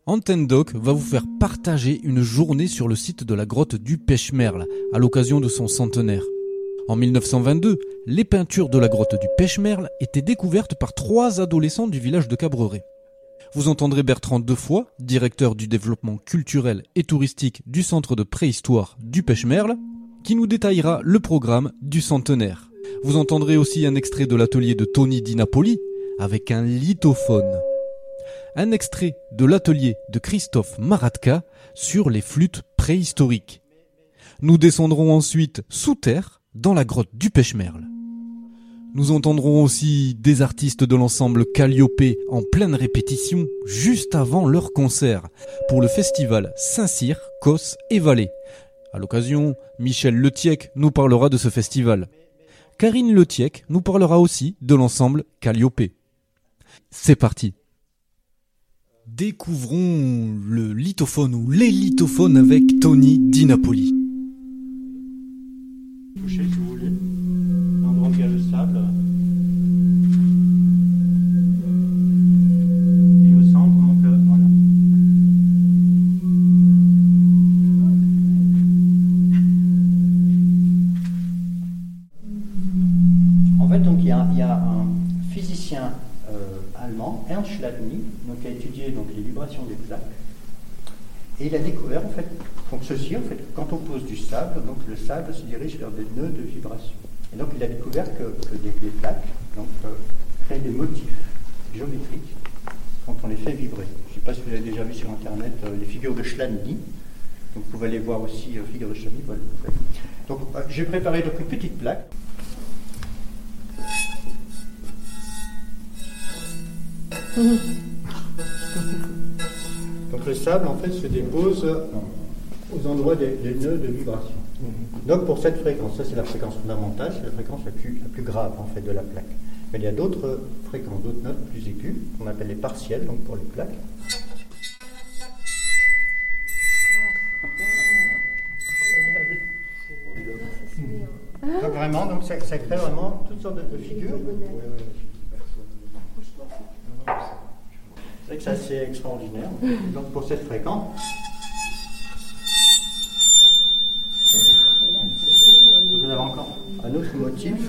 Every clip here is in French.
Antenne Doc va vous faire partager une journée sur le site de la grotte du Pêche-Merle à l'occasion de son centenaire. En 1922, les peintures de la grotte du Pêche-Merle étaient découvertes par 3 adolescents du village de Cabreret. Vous entendrez Bertrand Defoy, directeur du développement culturel et touristique du centre de préhistoire du Pêche-Merle, qui nous détaillera le programme du centenaire. Vous entendrez aussi un extrait de l'atelier de Tony Di Napoli avec un lithophone. Un extrait de l'atelier de Christophe Maratka sur les flûtes préhistoriques. Nous descendrons ensuite sous terre dans la grotte du Pêche-Merle. Nous entendrons aussi des artistes de l'ensemble Calliope en pleine répétition juste avant leur concert pour le festival Saint-Cyr, Cos et Valais. À l'occasion, Michel Letiec nous parlera de ce festival. Karine Letiec nous parlera aussi de l'ensemble Calliope. C'est parti. Découvrons le lithophone ou les lithophones avec Tony Di Napoli. Touchez si vous voulez, l'endroit où il y a le sable. Et au centre, donc voilà. En fait, donc il y a un physicien allemand, Ernst Chladni, donc qui a étudié donc les vibrations des plaques. Et il a découvert en fait, donc ceci en fait, quand on pose du sable, donc le sable se dirige vers des nœuds de vibration. Et donc il a découvert que des plaques donc, créent des motifs géométriques quand on les fait vibrer. Je ne sais pas si vous avez déjà vu sur internet les figures de Chladni. Donc vous pouvez aller voir aussi figures de Chladni. Voilà. Donc j'ai préparé donc une petite plaque. Donc le sable en fait se dépose aux endroits des nœuds de vibration. Donc pour cette fréquence, ça c'est la fréquence fondamentale, c'est la fréquence la plus grave en fait de la plaque. Mais il y a d'autres fréquences, d'autres notes plus aiguës, qu'on appelle les partiels, donc pour les plaques. Donc vraiment, donc ça crée vraiment toutes sortes de figures. C'est vrai que c'est assez extraordinaire. Donc pour cette fréquence, vous avez encore un autre motif.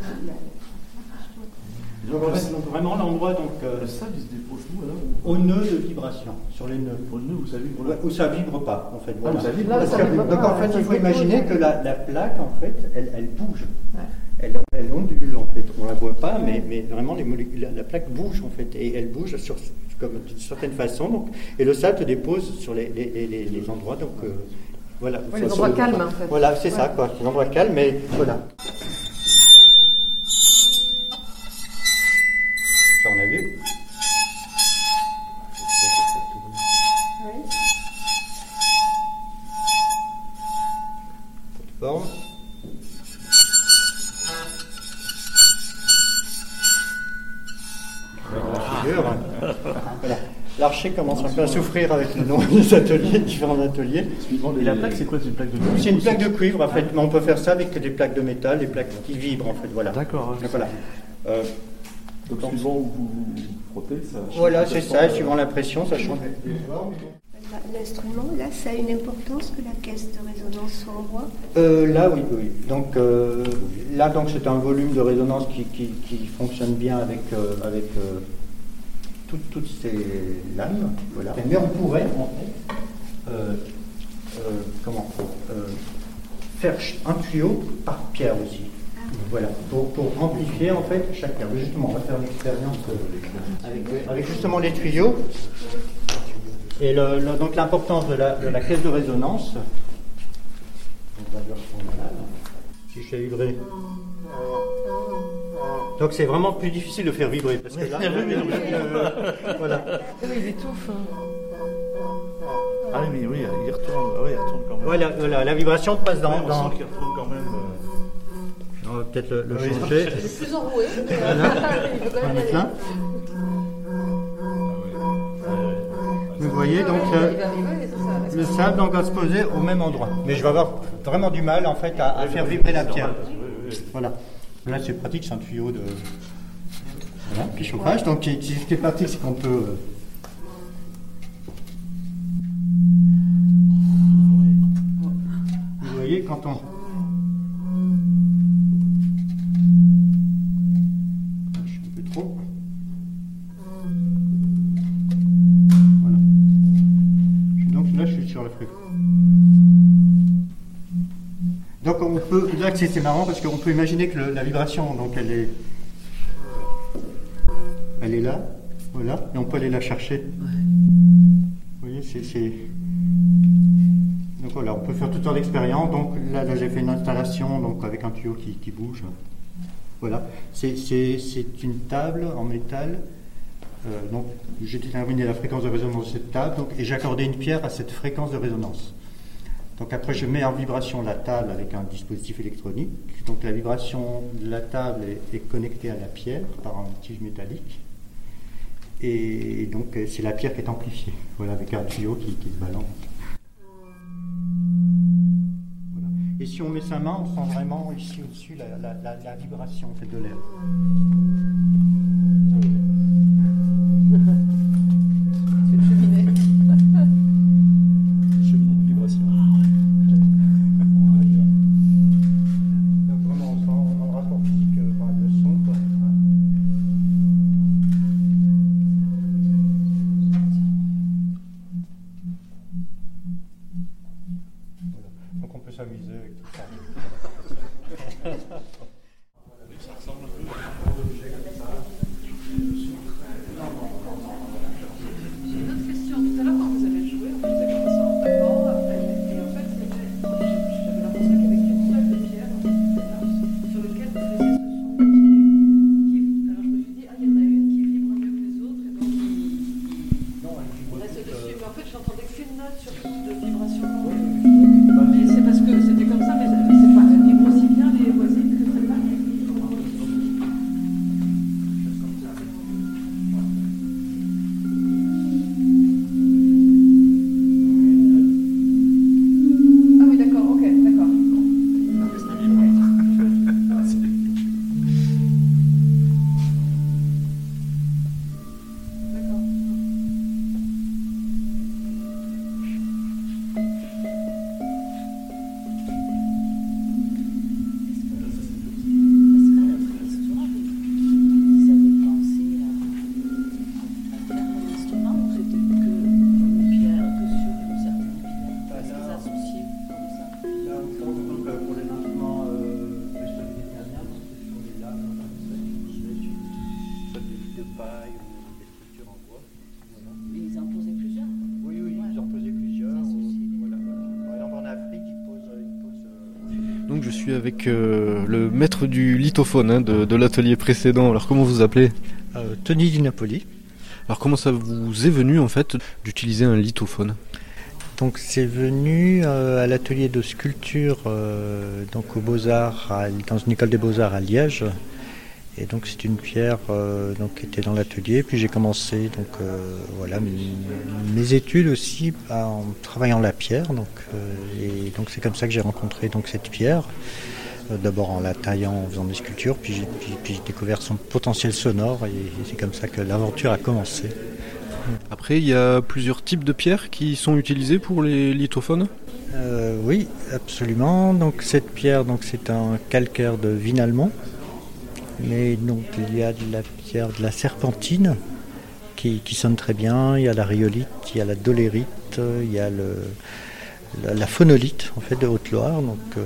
Donc, en fait, donc vraiment l'endroit donc le sable il se dépose au nœud de vibration, sur les nœuds. Au nœud où ça vibre. Où ça vibre pas en fait. Voilà. Ah, ça vibre. Donc en fait il faut imaginer que la plaque en fait elle bouge. Ouais. Elle ondule en fait, on la voit pas, mais vraiment les molécules, la plaque bouge en fait, et elle bouge comme d'une certaine façon, donc, et le sable se dépose sur les endroits, donc voilà. Ouais, les endroits calmes en fait. Voilà, c'est ça quoi, les endroits calmes, mais voilà. Ça on a vu. Oui. Cette forme. Voilà. L'archer commence un peu à souffrir avec le nom des ateliers, différents ateliers. Et la plaque, c'est quoi? C'est une plaque de cuivre? C'est une plaque de cuivre, en fait, mais on peut faire ça avec des plaques de métal, des plaques qui vibrent, en fait, voilà. D'accord. Donc, voilà. Donc suivant où vous frottez, ça change. Voilà, c'est ça, suivant la pression, ça change. L'instrument, là, ça a une importance que la caisse de résonance soit en bois? Là, oui. Donc, là, donc, c'est un volume de résonance qui fonctionne bien avec toutes ces lames. Voilà. Mais on pourrait, en fait, faire un tuyau par pierre aussi. Voilà, pour amplifier en fait chaque pierre. Justement, on va faire l'expérience avec justement les tuyaux. Et donc l'importance de la caisse de résonance. Si je fais vibrer. Donc c'est vraiment plus difficile de faire vibrer parce que là, voilà. Il étouffe. Ah oui, il retourne quand même. Voilà, la vibration passe dans. On sent qu'il retourne quand même. On va peut-être le changer. Il est plus enroué. On va mettre là. Vous voyez donc le sable donc, va se poser au même endroit. Mais je vais avoir vraiment du mal en fait à faire vibrer la pierre. Voilà. Là c'est pratique, c'est un tuyau de puis chauffage. Donc ce qui est pratique c'est qu'on peut entend. Je suis un peu trop. Voilà. Donc là, je suis sur la fréquence. Donc on peut, là c'est marrant parce qu'on peut imaginer que la vibration, donc elle est là, voilà, et on peut aller la chercher. Vous voyez, donc voilà, on peut faire toutes sortes d'expériences. Donc là j'ai fait une installation donc avec un tuyau qui bouge. Voilà, c'est une table en métal. Donc j'ai déterminé la fréquence de résonance de cette table, donc, et j'ai accordé une pierre à cette fréquence de résonance. Donc après je mets en vibration la table avec un dispositif électronique. Donc la vibration de la table est connectée à la pierre par un tige métallique. Et donc c'est la pierre qui est amplifiée, voilà, avec un tuyau qui se balance. Voilà. Et si on met sa main, on sent vraiment ici au-dessus la vibration en fait, de l'air. C'est une cheminée. Cheminée de vibration. Donc vraiment on sent dans le rapport physique par le son. Quoi. Voilà. Donc on peut s'amuser avec tout ça. J'ai une autre question. Tout à l'heure, quand vous avez joué, vous avez commencé en tapant, après, et en fait, j'avais l'impression qu'il y avait qu'une seule pierre sur laquelle vous faisiez ce son qui, alors je me suis dit, ah, il y en a une qui vibre mieux que les autres, et donc il reste dessus. Mais en fait, j'entendais qu'une note sur de vibration. Mais c'est parce que c'était comme ça, mais c'est pas, elle vibre aussi bien les voisines que celle-là. Ah oui, d'accord, ok, d'accord. D'accord. Vous avez pensé à faire un instrument ou c'était que une pierre, que sur une certaine pierre? Est-ce que vous associez comme ça? Là, on pense donc pour les instruments plus méditerranéens, ce sont des lames, soit de paille ou des structures en bois. Voilà. Ils en posaient plusieurs? Oui, ils en posaient plusieurs. Voilà. Par exemple, en Afrique, ils posent. Donc je suis avec le maître du lithophone hein, de l'atelier précédent. Alors comment vous appelez? Tony Di Napoli. Alors comment ça vous est venu en fait d'utiliser un lithophone? Donc c'est venu à l'atelier de sculpture donc aux Beaux-Arts, dans une école des Beaux-Arts à Liège. Et donc c'est une pierre donc, qui était dans l'atelier. Puis j'ai commencé donc, voilà, mes études aussi en travaillant la pierre. Et donc c'est comme ça que j'ai rencontré donc, cette pierre. D'abord en la taillant, en faisant des sculptures, puis j'ai découvert son potentiel sonore. Et c'est comme ça que l'aventure a commencé. Après il y a plusieurs types de pierres qui sont utilisées pour les lithophones? Oui, absolument. Donc cette pierre, donc, c'est un calcaire de vigne allemand. Mais donc il y a de la pierre de la serpentine qui sonne très bien, il y a la rhyolite, il y a la dolérite, il y a la phonolite en fait de Haute-Loire,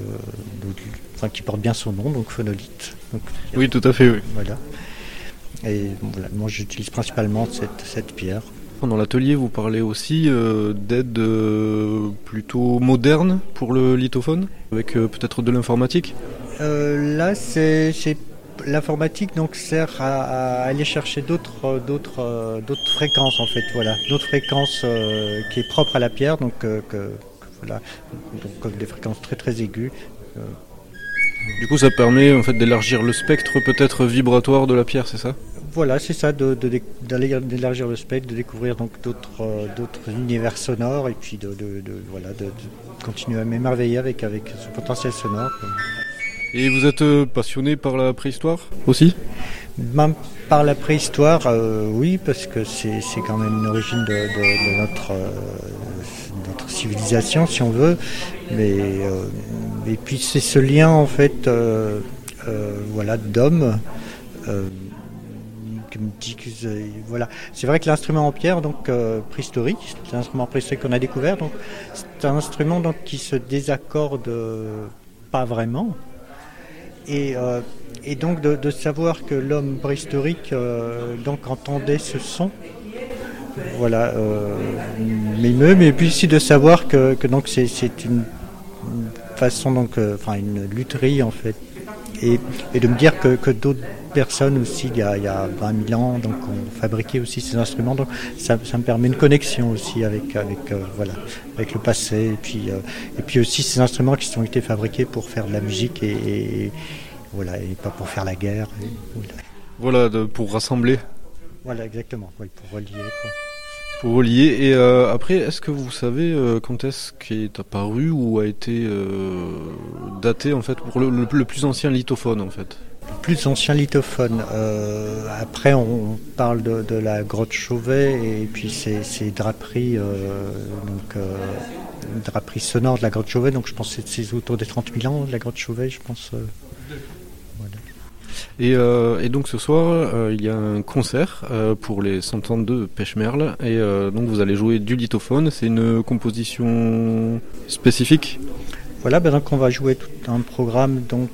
enfin, qui porte bien son nom, donc phonolite. Donc, Oui, tout à fait, oui. voilà. Et voilà, moi j'utilise principalement cette pierre. Dans l'atelier, vous parlez aussi d'aides plutôt modernes pour le lithophone, avec peut-être de l'informatique? Là, c'est l'informatique donc sert à aller chercher d'autres fréquences en fait, voilà, d'autres fréquences qui est propre à la pierre, donc voilà, donc des fréquences très très aiguës. Du coup, ça permet en fait d'élargir le spectre peut-être vibratoire de la pierre, c'est ça? Voilà, c'est ça, d'élargir le spectre, de découvrir donc d'autres univers sonores et puis de continuer à m'émerveiller avec ce potentiel sonore. Et vous êtes passionné par la préhistoire aussi? Même par la préhistoire, oui, parce que c'est quand même une origine de notre civilisation, si on veut. Mais et puis c'est ce lien en fait, voilà, d'homme. Qui me dit que voilà. C'est vrai que l'instrument en pierre, donc préhistorique, c'est un instrument préhistorique qu'on a découvert. Donc c'est un instrument donc qui se désaccorde pas vraiment. Et donc de savoir que l'homme préhistorique donc entendait ce son. Voilà, mais puis aussi de savoir que donc c'est une façon donc, enfin une lutherie en fait, et de me dire que d'autres personnes aussi il y a 20 000 ans donc ont fabriqué aussi ces instruments, donc ça me permet une connexion aussi avec voilà, avec le passé, et puis aussi ces instruments qui ont été fabriqués pour faire de la musique et voilà, et pas pour faire la guerre. Voilà, pour rassembler. Voilà, exactement, oui, pour relier quoi. Pour relier. Et après, est-ce que vous savez quand est-ce qu'il est apparu ou a été daté en fait pour le plus ancien lithophone en fait? Le plus ancien lithophone. Après, on parle de la grotte Chauvet et puis ces draperies, draperies sonores de la grotte Chauvet. Donc je pense que c'est autour des 30 000 ans de la grotte Chauvet, je pense. Et donc ce soir, il y a un concert pour les 100 ans de Pechmerle, et donc vous allez jouer du lithophone. C'est une composition spécifique? Voilà, donc on va jouer tout un programme donc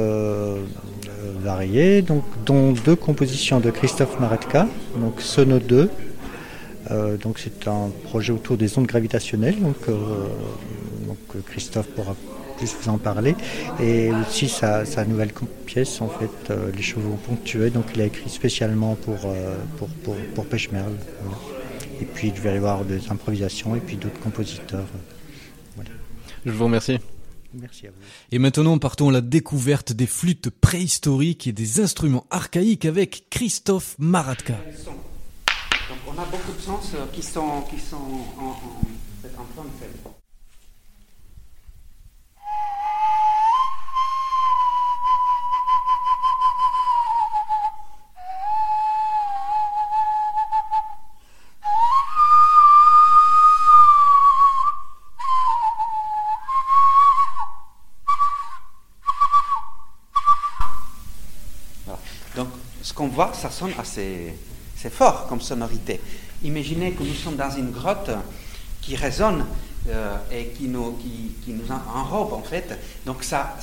varié, donc dont 2 compositions de Christophe Maratka, donc Sono 2. Donc c'est un projet autour des ondes gravitationnelles, donc Christophe pourra plus vous en parler, et aussi sa nouvelle pièce en fait, Les chevaux ponctués, donc il a écrit spécialement pour Pechmerle, voilà. Et puis il va y avoir des improvisations et puis d'autres compositeurs, voilà. Je vous remercie. Merci à vous. Et maintenant partons à la découverte des flûtes préhistoriques et des instruments archaïques avec Christophe Maratka. Donc on a beaucoup de sens qui sont en train de faire. Donc, ce qu'on voit, ça sonne assez fort comme sonorité. Imaginez que nous sommes dans une grotte qui résonne et qui nous enrobe en fait. Donc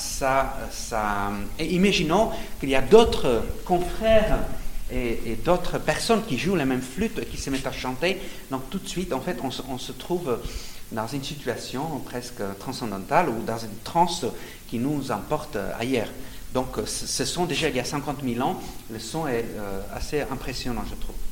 et imaginons qu'il y a d'autres confrères et d'autres personnes qui jouent la même flûte, qui se mettent à chanter. Donc tout de suite, en fait, on se trouve dans une situation presque transcendantale ou dans une transe qui nous emporte ailleurs. Donc ce son, déjà il y a 50 000 ans, le son est assez impressionnant, je trouve.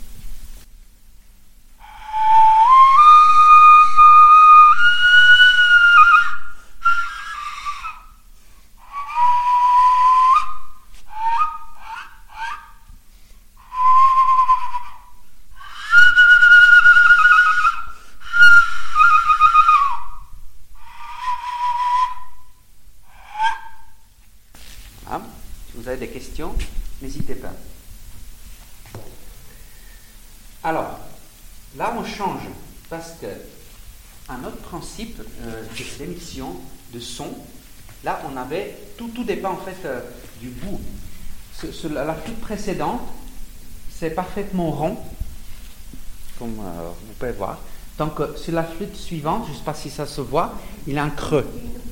Si vous avez des questions, n'hésitez pas. Alors, là on change parce que un autre principe d'émission de son, là on avait, tout dépend en fait du bout. La flûte précédente, c'est parfaitement rond, comme vous pouvez voir. Donc sur la flûte suivante, je ne sais pas si ça se voit, il a un creux.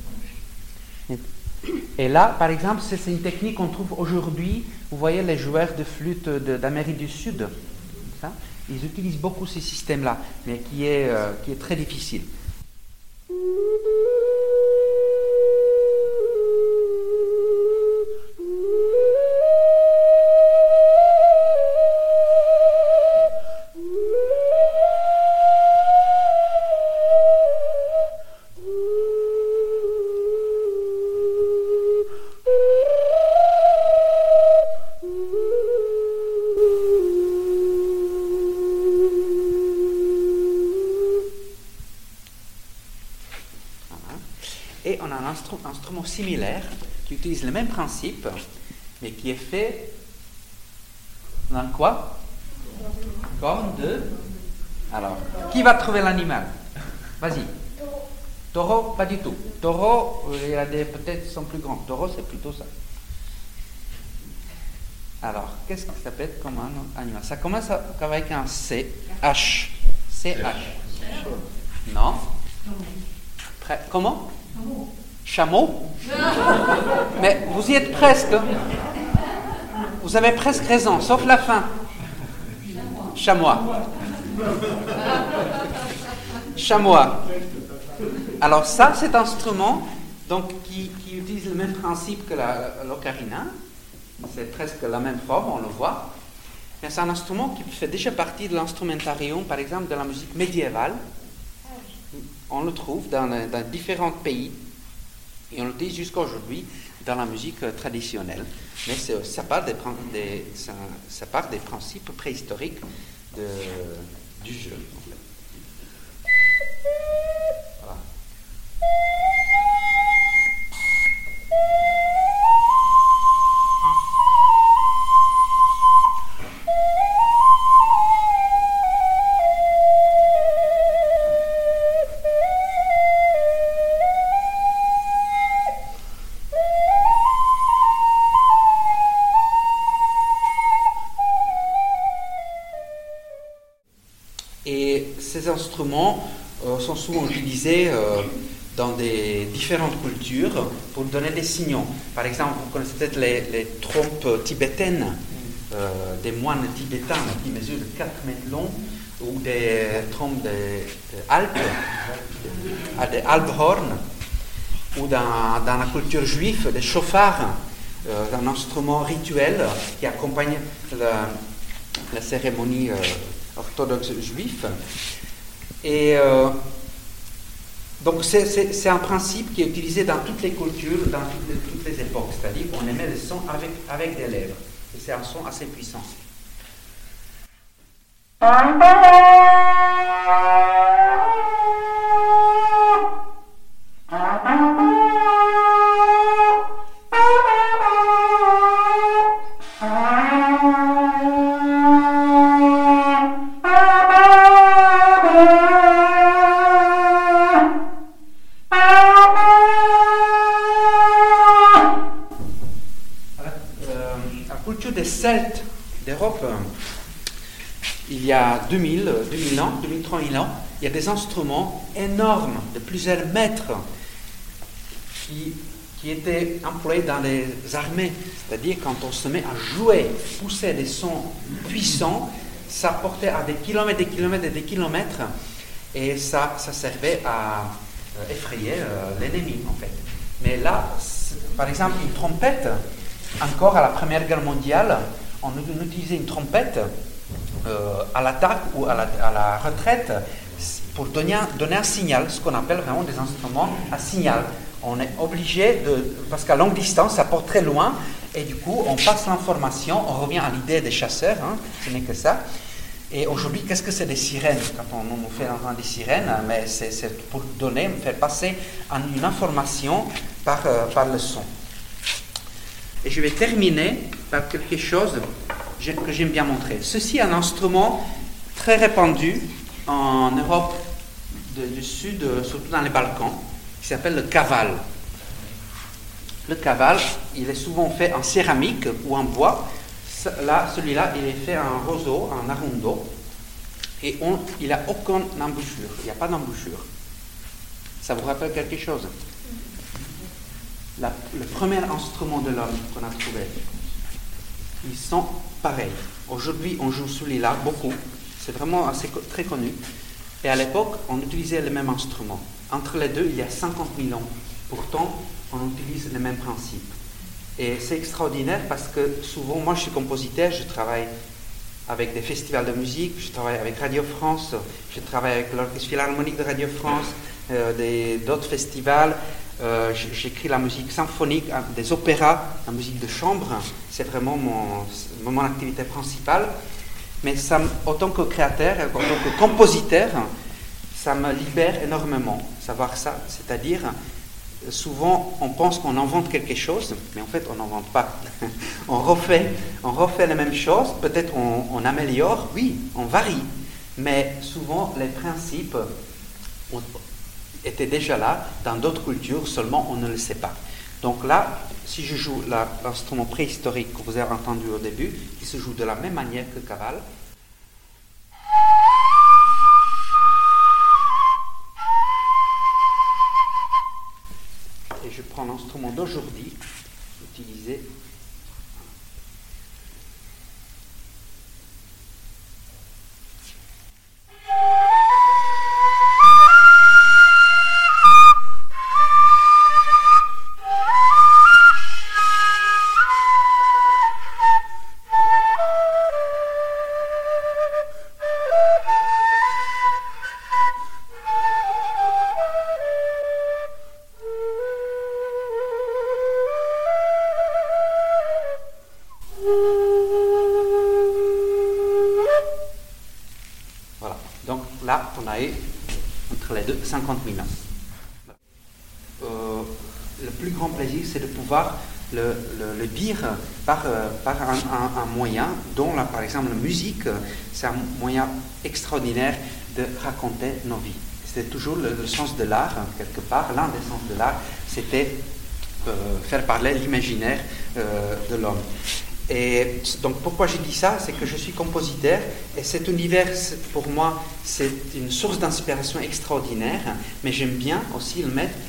Et là, par exemple, c'est une technique qu'on trouve aujourd'hui. Vous voyez les joueurs de flûte d'Amérique du Sud, ça, ils utilisent beaucoup ce système-là, mais qui est très difficile. Et on a un instrument similaire qui utilise le même principe, mais qui est fait dans quoi? Corne de... Alors, qui va trouver l'animal? Vas-y. Taureau, pas du tout. Taureau, il y a des peut-être sont plus grands. Taureau, c'est plutôt ça. Alors, qu'est-ce que ça peut être comme un animal? Ça commence avec un C, H. C-H. Non. Comment? Chameau. Mais vous y êtes presque. Vous avez presque raison, sauf la fin. Chamois. Chamois. Alors ça, cet instrument donc, qui utilise le même principe que l'ocarina, c'est presque la même forme, on le voit, mais c'est un instrument qui fait déjà partie de l'instrumentarium, par exemple, de la musique médiévale. On le trouve dans différents pays et on l'utilise jusqu'à aujourd'hui dans la musique traditionnelle. Mais ça part des principes préhistoriques du jeu. En fait. Voilà. Et ces instruments sont souvent utilisés dans des différentes cultures pour donner des signaux. Par exemple, vous connaissez peut-être les trompes tibétaines, des moines tibétains qui mesurent 4 mètres longs, ou des trompes des Alpes, des Alphorn, ou dans la culture juive, des chauffards, un instrument rituel qui accompagne la cérémonie orthodoxe juif. Et donc c'est un principe qui est utilisé dans toutes les cultures, dans toutes les époques, c'est-à-dire qu'on émet le son avec des lèvres. Et c'est un son assez puissant. Celtes d'Europe, il y a 2000 ans, 3000 ans, il y a des instruments énormes de plusieurs mètres qui étaient employés dans les armées. C'est-à-dire quand on se met à jouer, pousser des sons puissants, ça portait à des kilomètres, des kilomètres et des kilomètres, et ça servait à effrayer l'ennemi en fait. Mais là, par exemple, une trompette, encore à la Première Guerre mondiale, on utilisait une trompette à l'attaque ou à la retraite pour donner un signal, ce qu'on appelle vraiment des instruments à signal. On est obligé parce qu'à longue distance, ça porte très loin, et du coup, on passe l'information, on revient à l'idée des chasseurs, ce n'est que ça. Et aujourd'hui, qu'est-ce que c'est des sirènes? Quand on nous fait entendre des sirènes, mais c'est pour faire passer une information par le son. Et je vais terminer par quelque chose que j'aime bien montrer. Ceci est un instrument très répandu en Europe du Sud, surtout dans les Balkans, qui s'appelle le kaval. Le kaval, il est souvent fait en céramique ou en bois. Celui-là, il est fait en roseau, en arundo, et il n'a aucune embouchure. Il n'y a pas d'embouchure. Ça vous rappelle quelque chose? Le premier instrument de l'homme qu'on a trouvé, ils sont pareils. Aujourd'hui, on joue celui-là beaucoup. C'est vraiment très connu. Et à l'époque, on utilisait les mêmes instruments. Entre les deux, il y a 50 000 ans. Pourtant, on utilise les mêmes principes. Et c'est extraordinaire parce que souvent, moi je suis compositeur, je travaille avec des festivals de musique, je travaille avec Radio France, je travaille avec l'Orchestre Philharmonique de Radio France, d'autres festivals. J'écris la musique symphonique, des opéras, la musique de chambre, c'est vraiment mon activité principale. Mais en tant que créateur, en tant que compositeur, ça me libère énormément, savoir ça. C'est-à-dire, souvent, on pense qu'on invente quelque chose, mais en fait, on n'invente pas. on refait les mêmes choses, peut-être on améliore, oui, on varie. Mais souvent, les principes était déjà là dans d'autres cultures, seulement on ne le sait pas. Donc là, si je joue l'instrument préhistorique que vous avez entendu au début, il se joue de la même manière que Kaval. Et je prends l'instrument d'aujourd'hui, utilisé. Là, on a eu entre les deux 50 000 ans. Le plus grand plaisir, c'est de pouvoir le dire par un moyen dont, là, par exemple, la musique, c'est un moyen extraordinaire de raconter nos vies. C'était toujours le sens de l'art, quelque part. L'un des sens de l'art, c'était faire parler l'imaginaire de l'homme. Et donc pourquoi je dis ça, c'est que je suis compositeur et cet univers pour moi c'est une source d'inspiration extraordinaire, mais j'aime bien aussi le mettre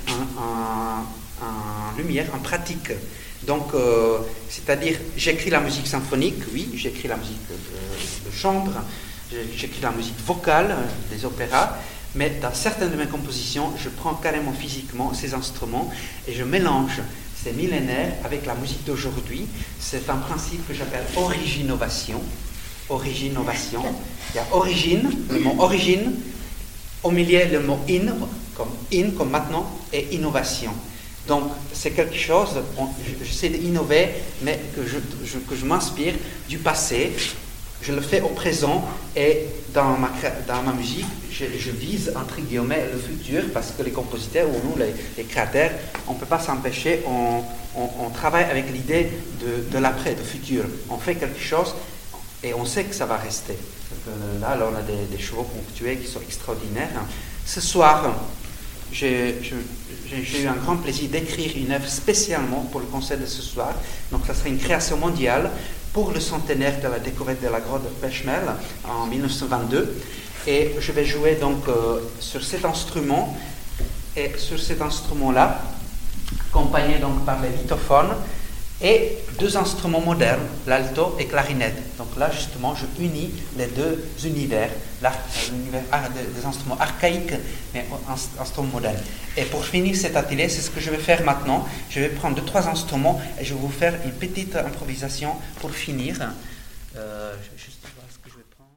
en lumière, en pratique. Donc c'est-à-dire j'écris la musique symphonique, oui, j'écris la musique de chambre, j'écris la musique vocale des opéras, mais dans certaines de mes compositions je prends carrément physiquement ces instruments et je mélange ces millénaires avec la musique d'aujourd'hui. C'est un principe que j'appelle originovation. Originovation. Il y a origine, le mot origine, au milieu le mot in comme maintenant, et innovation. Donc c'est quelque chose, j'essaie d'innover, mais que je m'inspire du passé. Je le fais au présent et dans ma musique, je vise entre guillemets le futur parce que les compositeurs ou nous, les créateurs, on ne peut pas s'empêcher, on travaille avec l'idée de l'après, du futur. On fait quelque chose et on sait que ça va rester. Là, on a des chevaux ponctués qui sont extraordinaires. Ce soir, j'ai eu un grand plaisir d'écrire une œuvre spécialement pour le concert de ce soir. Donc ça sera une création mondiale pour le centenaire de la découverte de la grotte de Peshmerl en 1922. Et je vais jouer donc sur cet instrument, et sur cet instrument-là, accompagné donc par les lithophones, et deux instruments modernes, l'alto et clarinette. Donc là, justement, je unis les deux univers, l'univers des instruments archaïques et instruments modernes. Et pour finir cet atelier, c'est ce que je vais faire maintenant. Je vais prendre 2-3 instruments et je vais vous faire une petite improvisation pour finir. Je vais juste voir ce que je vais prendre.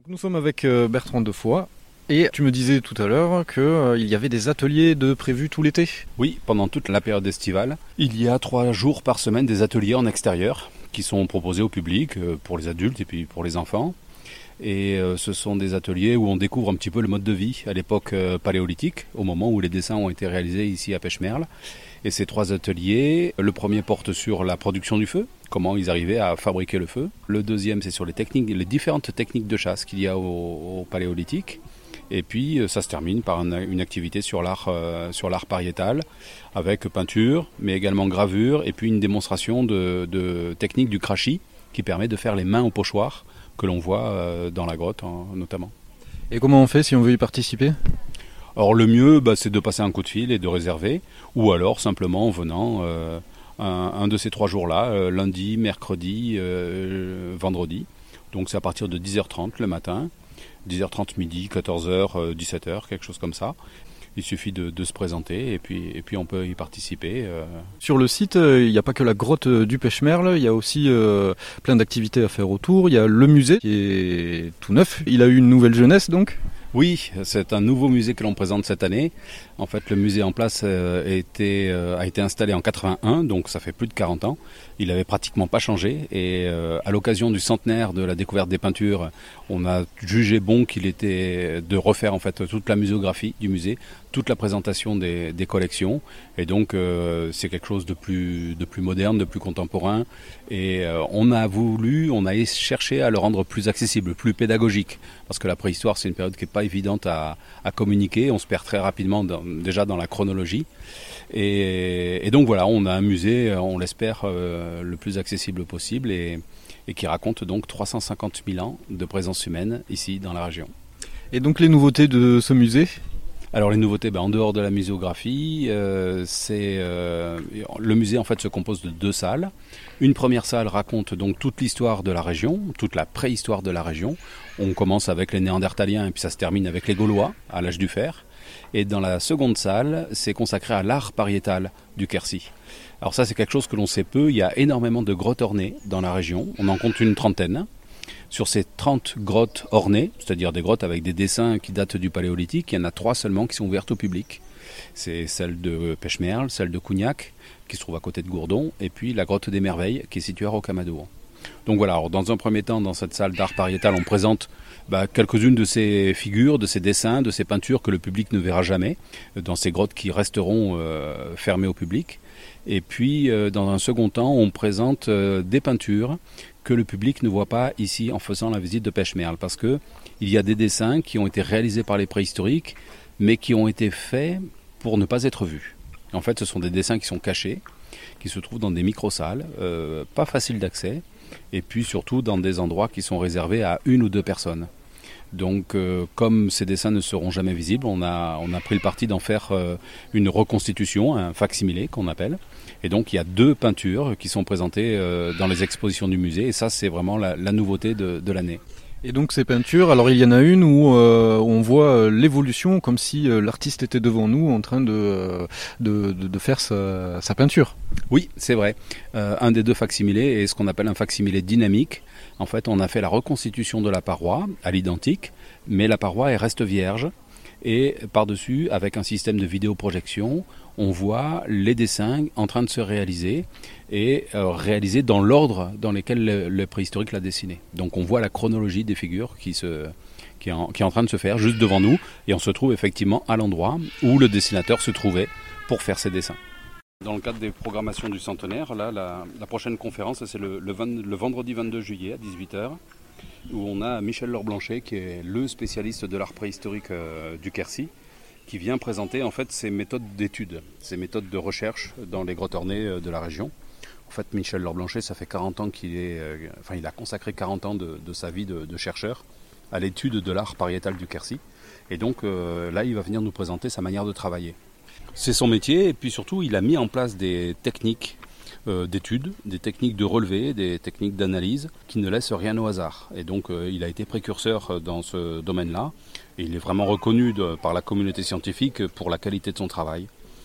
Nous sommes avec Bertrand Defoy. Et tu me disais tout à l'heure qu'il y avait des ateliers de prévus tout l'été. Oui, pendant toute la période estivale, il y a 3 jours par semaine des ateliers en extérieur qui sont proposés au public pour les adultes et puis pour les enfants. Et ce sont des ateliers où on découvre un petit peu le mode de vie à l'époque paléolithique, au moment où les dessins ont été réalisés ici à Pechmerle. Et ces 3 ateliers, le premier porte sur la production du feu, comment ils arrivaient à fabriquer le feu. Le deuxième, c'est sur les différentes techniques de chasse qu'il y a au paléolithique. Et puis ça se termine par une activité sur l'art pariétal, avec peinture, mais également gravure, et puis une démonstration de technique du krashi, qui permet de faire les mains au pochoir, que l'on voit dans la grotte notamment. Et comment on fait si on veut y participer ? Alors le mieux, c'est de passer un coup de fil et de réserver, ou alors simplement en venant un de ces 3 jours-là, lundi, mercredi, vendredi. Donc c'est à partir de 10h30 le matin, 10h30 midi, 14h, 17h, quelque chose comme ça. Il suffit de se présenter et puis on peut y participer. Sur le site, il n'y a pas que la grotte du Pechmerle, il y a aussi plein d'activités à faire autour. Il y a le musée qui est tout neuf. Il a eu une nouvelle jeunesse donc ? Oui, c'est un nouveau musée que l'on présente cette année. En fait, le musée en place a été installé en 81, donc ça fait plus de 40 ans. Il n'avait pratiquement pas changé et à l'occasion du centenaire de la découverte des peintures, on a jugé bon qu'il était de refaire en fait toute la muséographie du musée, toute la présentation des collections. Et donc c'est quelque chose de plus moderne, de plus contemporain. Et on a cherché à le rendre plus accessible, plus pédagogique. Parce que la préhistoire, c'est une période qui n'est pas évidente à communiquer. On se perd très rapidement déjà dans la chronologie. Et donc voilà, on a un musée, on l'espère, le plus accessible possible et qui raconte donc 350 000 ans de présence humaine ici dans la région. Et donc les nouveautés de ce musée ? Alors les nouveautés, en dehors de la muséographie, le musée en fait se compose de 2 salles. Une première salle raconte donc toute l'histoire de la région, toute la préhistoire de la région. On commence avec les Néandertaliens et puis ça se termine avec les Gaulois à l'âge du fer. Et dans la seconde salle, c'est consacré à l'art pariétal du Quercy. Alors ça c'est quelque chose que l'on sait peu, il y a énormément de grottes ornées dans la région, on en compte une 30aine. Sur ces 30 grottes ornées, c'est-à-dire des grottes avec des dessins qui datent du Paléolithique, il y en a 3 seulement qui sont ouvertes au public. C'est celle de Pechmerle, celle de Cougnac, qui se trouve à côté de Gourdon, et puis la grotte des Merveilles, qui est située à Rocamadour. Donc voilà, alors dans un premier temps, dans cette salle d'art pariétal, on présente quelques-unes de ces figures, de ces dessins, de ces peintures que le public ne verra jamais, dans ces grottes qui resteront fermées au public. Et puis, dans un second temps, on présente des peintures que le public ne voit pas ici en faisant la visite de Pechmerle, parce que il y a des dessins qui ont été réalisés par les préhistoriques, mais qui ont été faits pour ne pas être vus. En fait, ce sont des dessins qui sont cachés, qui se trouvent dans des micro-salles, pas faciles d'accès, et puis surtout dans des endroits qui sont réservés à 1 ou 2 personnes. Donc, comme ces dessins ne seront jamais visibles, on a pris le parti d'en faire une reconstitution, un facsimilé qu'on appelle. Et donc, il y a 2 peintures qui sont présentées dans les expositions du musée. Et ça, c'est vraiment la nouveauté de l'année. Et donc ces peintures, alors il y en a une où on voit l'évolution comme si l'artiste était devant nous en train de faire sa peinture. Oui, c'est vrai. Un des 2 facsimilés est ce qu'on appelle un facsimilé dynamique. En fait, on a fait la reconstitution de la paroi à l'identique, mais la paroi elle reste vierge. Et par-dessus, avec un système de vidéoprojection, on voit les dessins en train de se réaliser et réalisés dans l'ordre dans lequel le préhistorique l'a dessiné. Donc on voit la chronologie des figures qui est en train de se faire juste devant nous et on se trouve effectivement à l'endroit où le dessinateur se trouvait pour faire ses dessins. Dans le cadre des programmations du centenaire, là, la prochaine conférence, c'est le vendredi 22 juillet à 18h. Où on a Michel Laure-Blanchet, qui est le spécialiste de l'art préhistorique du Quercy, qui vient présenter en fait ses méthodes d'études, ses méthodes de recherche dans les grottes ornées de la région. En fait, Michel Laure-Blanchet, ça fait 40 ans il a consacré 40 ans de sa vie de chercheur à l'étude de l'art pariétal du Quercy. Et donc là, il va venir nous présenter sa manière de travailler. C'est son métier, et puis surtout, il a mis en place des techniques d'études, des techniques de relevé, des techniques d'analyse qui ne laissent rien au hasard. Et donc il a été précurseur dans ce domaine-là et il est vraiment reconnu par la communauté scientifique pour la qualité de son travail.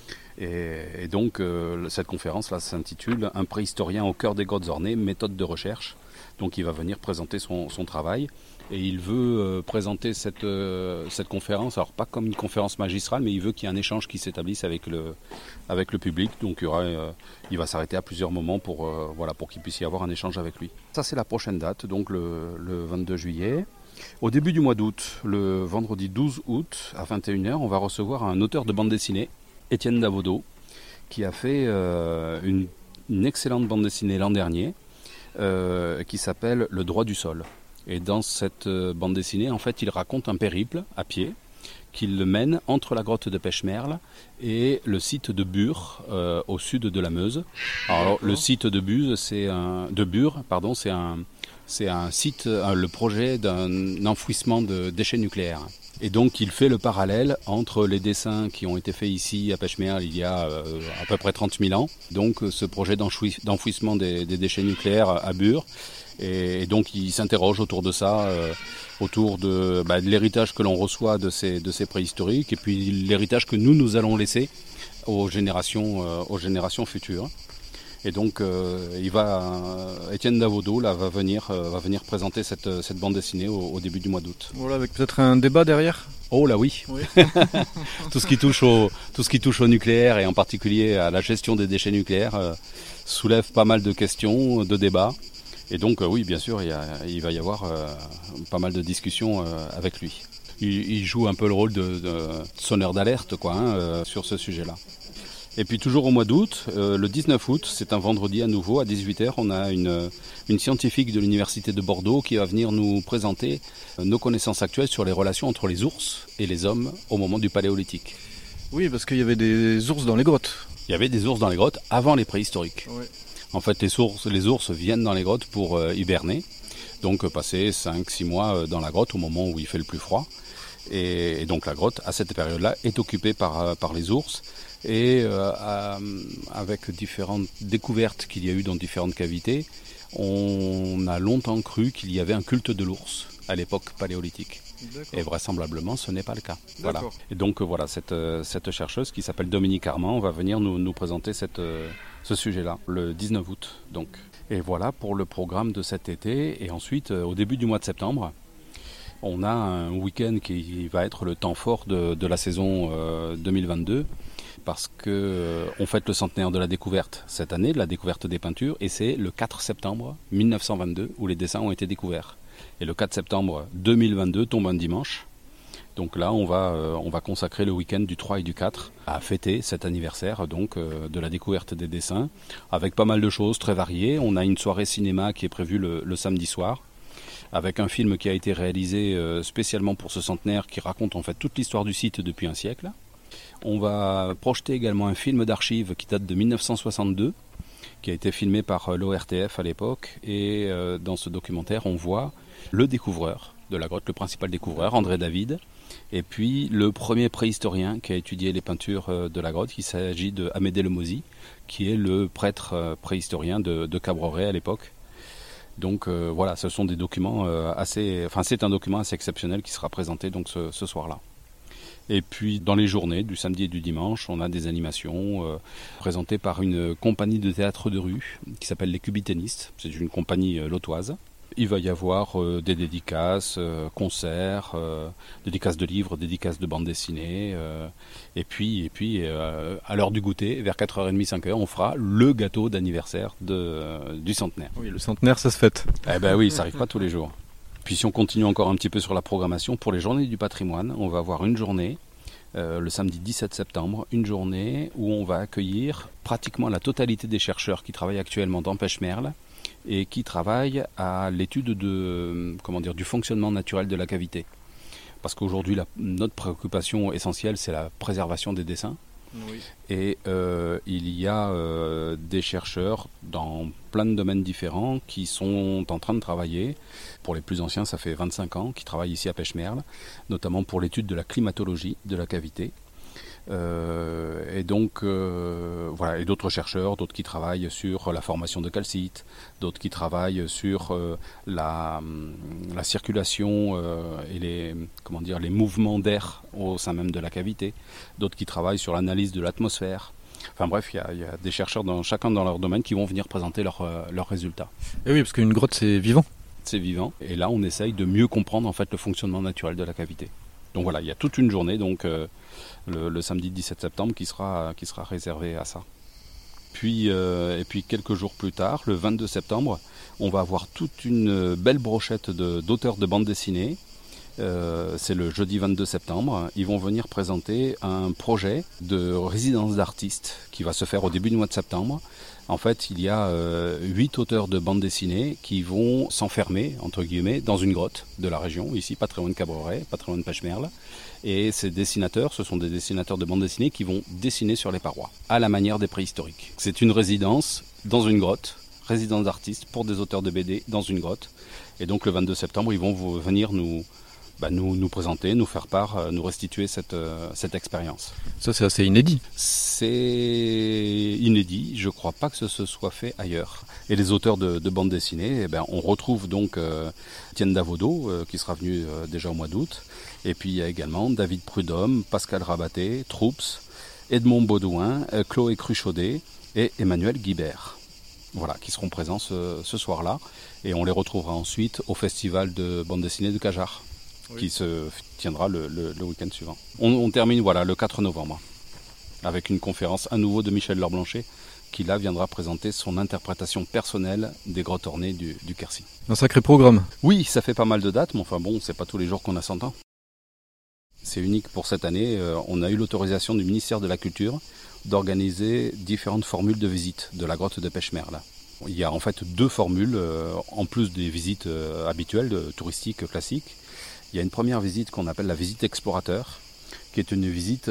Et donc cette conférence-là s'intitule « Un préhistorien au cœur des grottes ornées, méthode de recherche ». Donc il va venir présenter son travail et il veut présenter cette conférence, alors pas comme une conférence magistrale, mais il veut qu'il y ait un échange qui s'établisse avec le public. Donc il va s'arrêter à plusieurs moments pour qu'il puisse y avoir un échange avec lui. Ça c'est la prochaine date, donc le 22 juillet. Au début du mois d'août, le vendredi 12 août à 21h, on va recevoir un auteur de bande dessinée, Étienne Davodo, qui a fait une excellente bande dessinée l'an dernier, qui s'appelle Le droit du sol. Et dans cette bande dessinée, en fait, il raconte un périple à pied qu'il mène entre la grotte de Pechmerle et le site de Bure, au sud de la Meuse. Alors, le site de Bure, c'est un site, le projet d'un enfouissement de déchets nucléaires. Et donc il fait le parallèle entre les dessins qui ont été faits ici à Pechmerle il y a à peu près 30 000 ans, donc ce projet d'enfouissement des déchets nucléaires à Bure. Et donc il s'interroge autour de ça, autour de l'héritage que l'on reçoit de ces préhistoriques et puis l'héritage que nous allons laisser aux générations futures. Et donc Étienne Davodo va venir présenter cette bande dessinée au début du mois d'août. Voilà, avec peut-être un débat derrière. Oh là oui. Tout ce qui touche au nucléaire et en particulier à la gestion des déchets nucléaires soulève pas mal de questions, de débats. Et donc oui, bien sûr, il va y avoir pas mal de discussions avec lui. Il joue un peu le rôle de sonneur d'alerte sur ce sujet-là. Et puis toujours au mois d'août, le 19 août, c'est un vendredi à nouveau, à 18h, on a une scientifique de l'université de Bordeaux qui va venir nous présenter nos connaissances actuelles sur les relations entre les ours et les hommes au moment du Paléolithique. Oui, parce qu'il y avait des ours dans les grottes. Il y avait des ours dans les grottes avant les préhistoriques. Oui. En fait, les ours viennent dans les grottes pour hiberner, donc passer 5-6 mois dans la grotte au moment où il fait le plus froid. Et donc la grotte, à cette période-là, est occupée par les ours. Et avec différentes découvertes qu'il y a eu dans différentes cavités, on a longtemps cru qu'il y avait un culte de l'ours à l'époque paléolithique. D'accord. Et vraisemblablement, ce n'est pas le cas. Voilà. Et donc voilà, cette chercheuse qui s'appelle Dominique Armand va venir nous présenter ce sujet-là, le 19 août. Donc. Et voilà pour le programme de cet été. Et ensuite, au début du mois de septembre, on a un week-end qui va être le temps fort de la saison 2022. Parce qu'on fête le centenaire de la découverte cette année, de la découverte des peintures, et c'est le 4 septembre 1922 où les dessins ont été découverts. Et le 4 septembre 2022 tombe un dimanche. Donc là, on va consacrer le week-end du 3 et du 4 à fêter cet anniversaire de la découverte des dessins, avec pas mal de choses très variées. On a une soirée cinéma qui est prévue le samedi soir, avec un film qui a été réalisé spécialement pour ce centenaire, qui raconte en fait toute l'histoire du site depuis un siècle. On va projeter également un film d'archives qui date de 1962, qui a été filmé par l'ORTF à l'époque. Et dans ce documentaire, on voit le découvreur de la grotte, le principal découvreur, André David, et puis le premier préhistorien qui a étudié les peintures de la grotte. Il s'agit de Amédée Lemosy, qui est le prêtre préhistorien de Cabroret à l'époque. Donc voilà, ce sont des documents c'est un document assez exceptionnel qui sera présenté donc ce soir-là. Et puis dans les journées du samedi et du dimanche, on a des animations présentées par une compagnie de théâtre de rue qui s'appelle Les Cubiténistes. C'est une compagnie lotoise. Il va y avoir des dédicaces, concerts, dédicaces de livres, dédicaces de bandes dessinées. Et puis à l'heure du goûter, vers 4h30, 5h, on fera le gâteau d'anniversaire du centenaire. Oui, le centenaire, ça se fête. Eh ben oui, ça n'arrive pas tous les jours. Puis si on continue encore un petit peu sur la programmation, pour les journées du patrimoine, on va avoir une journée, le samedi 17 septembre, une journée où on va accueillir pratiquement la totalité des chercheurs qui travaillent actuellement dans Pechmerle et qui travaillent à l'étude du fonctionnement naturel de la cavité. Parce qu'aujourd'hui, notre préoccupation essentielle, c'est la préservation des dessins. Oui. Et il y a des chercheurs dans plein de domaines différents qui sont en train de travailler. Pour les plus anciens, ça fait 25 ans qu'ils travaillent ici à Pechmerle, notamment pour l'étude de la climatologie de la cavité. Et d'autres chercheurs, d'autres qui travaillent sur la formation de calcite, d'autres qui travaillent sur la circulation et les mouvements d'air au sein même de la cavité, d'autres qui travaillent sur l'analyse de l'atmosphère. Enfin bref, il y a des chercheurs chacun dans leur domaine qui vont venir présenter leurs résultats. Et oui, parce qu'une grotte, c'est vivant. C'est vivant. Et là, on essaye de mieux comprendre en fait le fonctionnement naturel de la cavité. Donc voilà, il y a toute une journée, donc le samedi 17 septembre, qui sera réservée à ça. Et puis quelques jours plus tard, le 22 septembre, on va avoir toute une belle brochette d'auteurs de bande dessinée. C'est le jeudi 22 septembre. Ils vont venir présenter un projet de résidence d'artistes qui va se faire au début du mois de septembre. En fait, il y a 8 auteurs de bande dessinée qui vont s'enfermer, entre guillemets, dans une grotte de la région, ici, pas très loin de Cabreret, pas très loin de Pêche-Merle. Et ces dessinateurs, ce sont des dessinateurs de bande dessinée qui vont dessiner sur les parois, à la manière des préhistoriques. C'est une résidence dans une grotte, résidence d'artistes pour des auteurs de BD dans une grotte. Et donc le 22 septembre, ils vont venir nous présenter, nous faire part, nous restituer cette expérience. Ça, c'est assez inédit. C'est inédit, je ne crois pas que ce soit fait ailleurs. Et les auteurs de bande dessinée, on retrouve donc Étienne Davodo, qui sera venu déjà au mois d'août. Et puis il y a également David Prudhomme, Pascal Rabaté, Troups, Edmond Baudouin, Chloé Cruchaudet et Emmanuel Guibert. Voilà, qui seront présents ce soir-là. Et on les retrouvera ensuite au festival de bande dessinée de Cajar. Oui. Qui se tiendra le week-end suivant. On termine le 4 novembre avec une conférence à nouveau de Michel Leurblanchet qui là viendra présenter son interprétation personnelle des grottes ornées du Quercy. Un sacré programme. Oui, ça fait pas mal de dates, mais enfin bon, c'est pas tous les jours qu'on a 100 ans. C'est unique pour cette année. On a eu l'autorisation du ministère de la Culture d'organiser différentes formules de visite de la grotte de Pêche-Merle. Il y a en fait 2 formules, en plus des visites habituelles, touristiques, classiques. Il y a une première visite qu'on appelle la visite explorateur, qui est une visite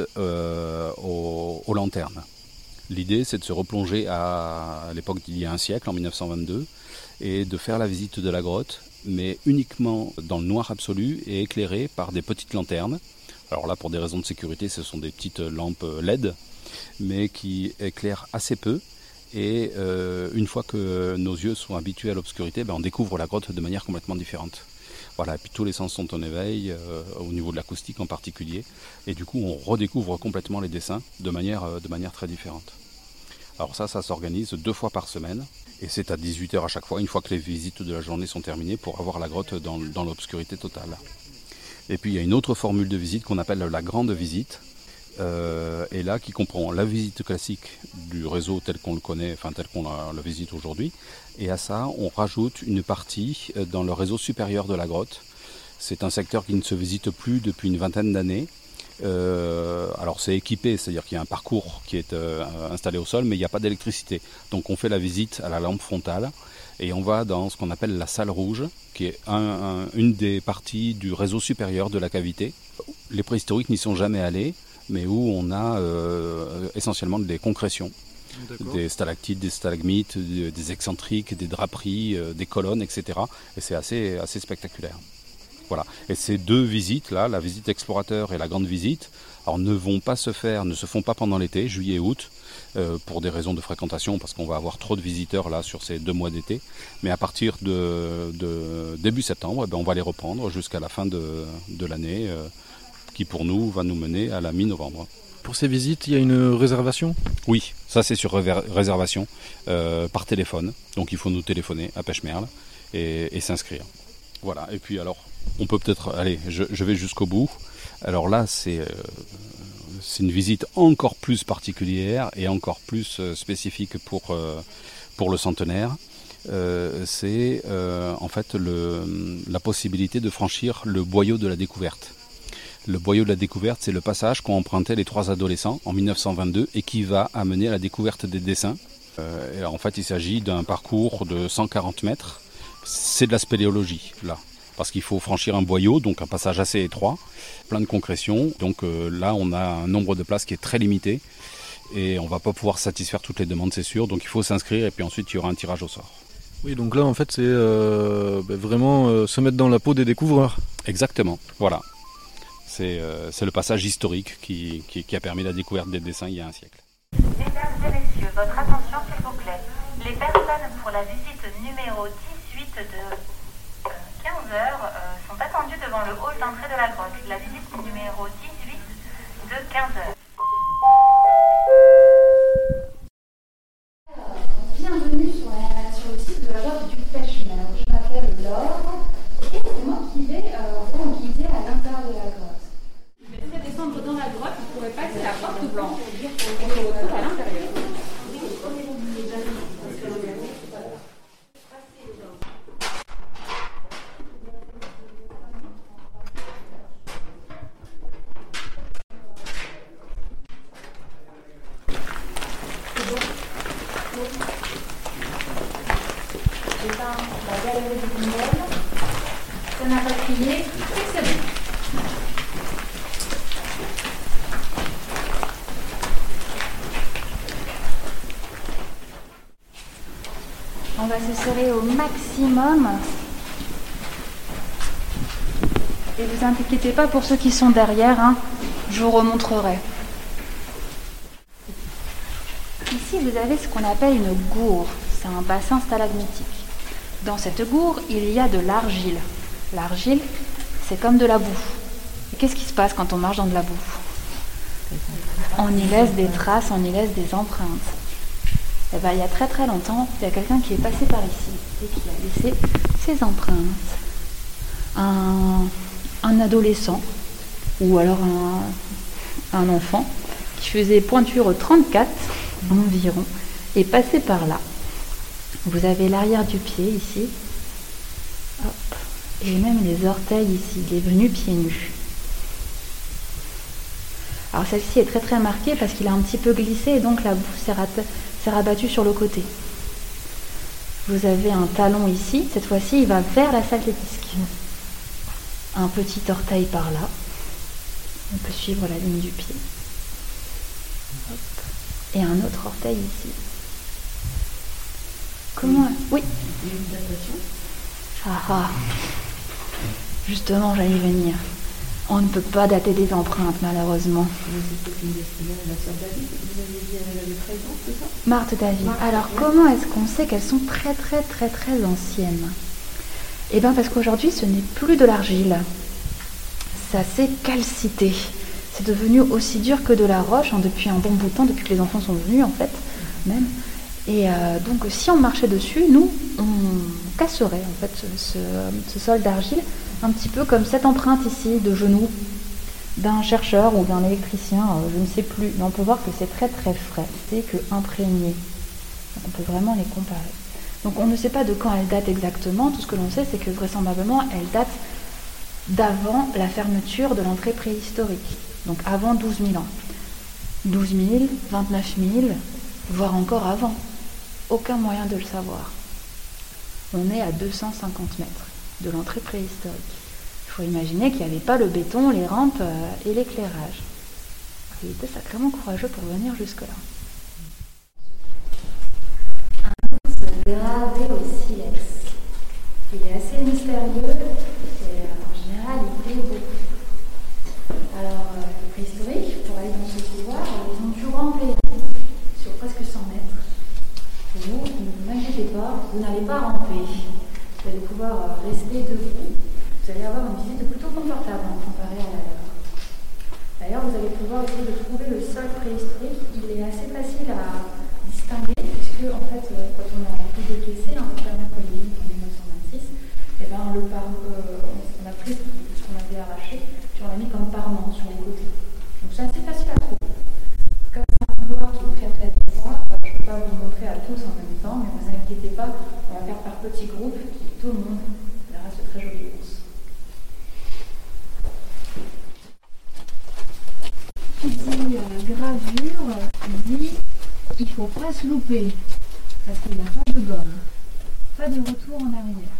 aux lanternes. L'idée, c'est de se replonger à l'époque d'il y a un siècle, en 1922, et de faire la visite de la grotte, mais uniquement dans le noir absolu et éclairé par des petites lanternes. Alors là, pour des raisons de sécurité, ce sont des petites lampes LED, mais qui éclairent assez peu. Et une fois que nos yeux sont habitués à l'obscurité, on découvre la grotte de manière complètement différente. Voilà, et puis tous les sens sont en éveil, au niveau de l'acoustique en particulier. Et du coup, on redécouvre complètement les dessins de manière très différente. Alors ça s'organise 2 fois par semaine. Et c'est à 18h à chaque fois, une fois que les visites de la journée sont terminées, pour avoir la grotte dans l'obscurité totale. Et puis il y a une autre formule de visite qu'on appelle la grande visite. Et là, qui comprend la visite classique du réseau tel qu'on le connaît, enfin tel qu'on la visite aujourd'hui. Et à ça, on rajoute une partie dans le réseau supérieur de la grotte. C'est un secteur qui ne se visite plus depuis une vingtaine d'années. Alors c'est équipé, c'est-à-dire qu'il y a un parcours qui est installé au sol, mais il n'y a pas d'électricité. Donc on fait la visite à la lampe frontale et on va dans ce qu'on appelle la salle rouge, qui est une des parties du réseau supérieur de la cavité. Les préhistoriques n'y sont jamais allés, mais où on a essentiellement des concrétions. D'accord. Des stalactites, des stalagmites, des excentriques, des draperies, des colonnes, etc. Et c'est assez spectaculaire. Voilà. Et ces 2 visites-là, la visite explorateur et la grande visite, alors ne se font pas pendant l'été, juillet et août, pour des raisons de fréquentation, parce qu'on va avoir trop de visiteurs là sur ces 2 mois d'été. Mais à partir de début septembre, on va les reprendre jusqu'à la fin de l'année, qui pour nous va nous mener à la mi-novembre. Pour ces visites, il y a une réservation ? Oui, ça c'est sur réservation par téléphone. Donc il faut nous téléphoner à Pêche-Merle et s'inscrire. Voilà, et puis alors, on peut peut-être... Allez, je vais jusqu'au bout. Alors là, c'est une visite encore plus particulière et encore plus spécifique pour le centenaire. C'est en fait la possibilité de franchir le boyau de la découverte. Le boyau de la découverte, c'est le passage qu'ont emprunté les 3 adolescents en 1922 et qui va amener à la découverte des dessins. Et en fait, il s'agit d'un parcours de 140 mètres. C'est de la spéléologie, là. Parce qu'il faut franchir un boyau, donc un passage assez étroit, plein de concrétions. Donc là, on a un nombre de places qui est très limité. Et on ne va pas pouvoir satisfaire toutes les demandes, c'est sûr. Donc il faut s'inscrire et puis ensuite, il y aura un tirage au sort. Oui, donc là, en fait, c'est vraiment se mettre dans la peau des découvreurs. Exactement, voilà. C'est le passage historique qui a permis la découverte des dessins il y a un siècle. Mesdames et messieurs, votre attention s'il vous plaît. Les personnes pour la visite numéro 18 de 15h sont attendues devant le hall d'entrée de la grotte. La visite numéro 18 de 15h. initiés vont guider à l'intérieur de la grotte. Vous devez descendre dans la grotte, vous pourrez passer la porte blanche. On se retrouve à l'intérieur. La galerie du Guignol, ça n'a pas crié, c'est bon. On va se serrer au maximum. Et vous inquiétez pas pour ceux qui sont derrière, hein, je vous remontrerai. Ici, vous avez ce qu'on appelle une gourre. C'est un bassin stalagmitique. Dans cette gourre, il y a de l'argile. L'argile, c'est comme de la boue. Et qu'est-ce qui se passe quand on marche dans de la boue? On y laisse des traces, on y laisse des empreintes. Et bien, il y a très très longtemps, il y a quelqu'un qui est passé par ici et qui a laissé ses empreintes. Un adolescent, ou alors un enfant, qui faisait pointure 34 environ, est passé par là. Vous avez l'arrière du pied ici, hop, et même les orteils ici, il est venu pieds nus. Alors celle-ci est très très marquée parce qu'il a un petit peu glissé et donc la boue s'est rabattue sur le côté. Vous avez un talon ici, cette fois-ci il va vers la salle des disques. Un petit orteil par là, on peut suivre la ligne du pied. Hop. Et un autre orteil ici. Comment? Oui. Il y a une datation. Ah. Justement, j'allais y venir. On ne peut pas dater des empreintes, malheureusement. Marthe David. Alors, comment est-ce qu'on sait qu'elles sont très, très, très, très anciennes? Eh bien, parce qu'aujourd'hui, ce n'est plus de l'argile. Ça s'est calcité. C'est devenu aussi dur que de la roche, hein, depuis un bon bout de temps, depuis que les enfants sont venus, en fait, même. Et donc, si on marchait dessus, nous, on casserait, en fait, ce sol d'argile, un petit peu comme cette empreinte ici, de genou, d'un chercheur ou d'un électricien, je ne sais plus. Mais on peut voir que c'est très, très frais. C'est que imprégné. Donc, on peut vraiment les comparer. Donc, on ne sait pas de quand elles datent exactement. Tout ce que l'on sait, c'est que vraisemblablement, elles datent d'avant la fermeture de l'entrée préhistorique. Donc, avant 12 000 ans. 12 000, 29 000, voire encore avant. Aucun moyen de le savoir. On est à 250 mètres de l'entrée préhistorique. Il faut imaginer qu'il n'y avait pas le béton, les rampes et l'éclairage. Il était sacrément courageux pour venir jusque-là. Un ours gravé au silex. Il est assez mystérieux et en général il plaît beaucoup. Alors, les préhistoriques, pour aller dans ce couloir, ils ont dû ramper sur presque 100 mètres. Vous, ne vous inquiétez pas, vous n'allez pas ramper. Vous allez pouvoir rester debout. Vous allez avoir une visite plutôt confortable comparée à la leur. D'ailleurs, vous allez pouvoir essayer de trouver le sol préhistorique. Il est assez facile à distinguer, puisque en fait, quand on a tout décaissé, un Bernard Colline en 1926, et ben, on a pris ce qu'on avait arraché, puis on l'a mis comme parement sur les côtés. Donc c'est assez facile à trouver. Comme c'est un couloir qui est très très étroit, je ne peux pas vous le montrer à tous en même temps, mais ne vous inquiétez pas, on va faire par petits groupes, tout le monde verra ce très joli ours. Qui dit gravure, dit il ne faut pas se louper, parce qu'il n'y a pas de gomme, pas de retour en arrière.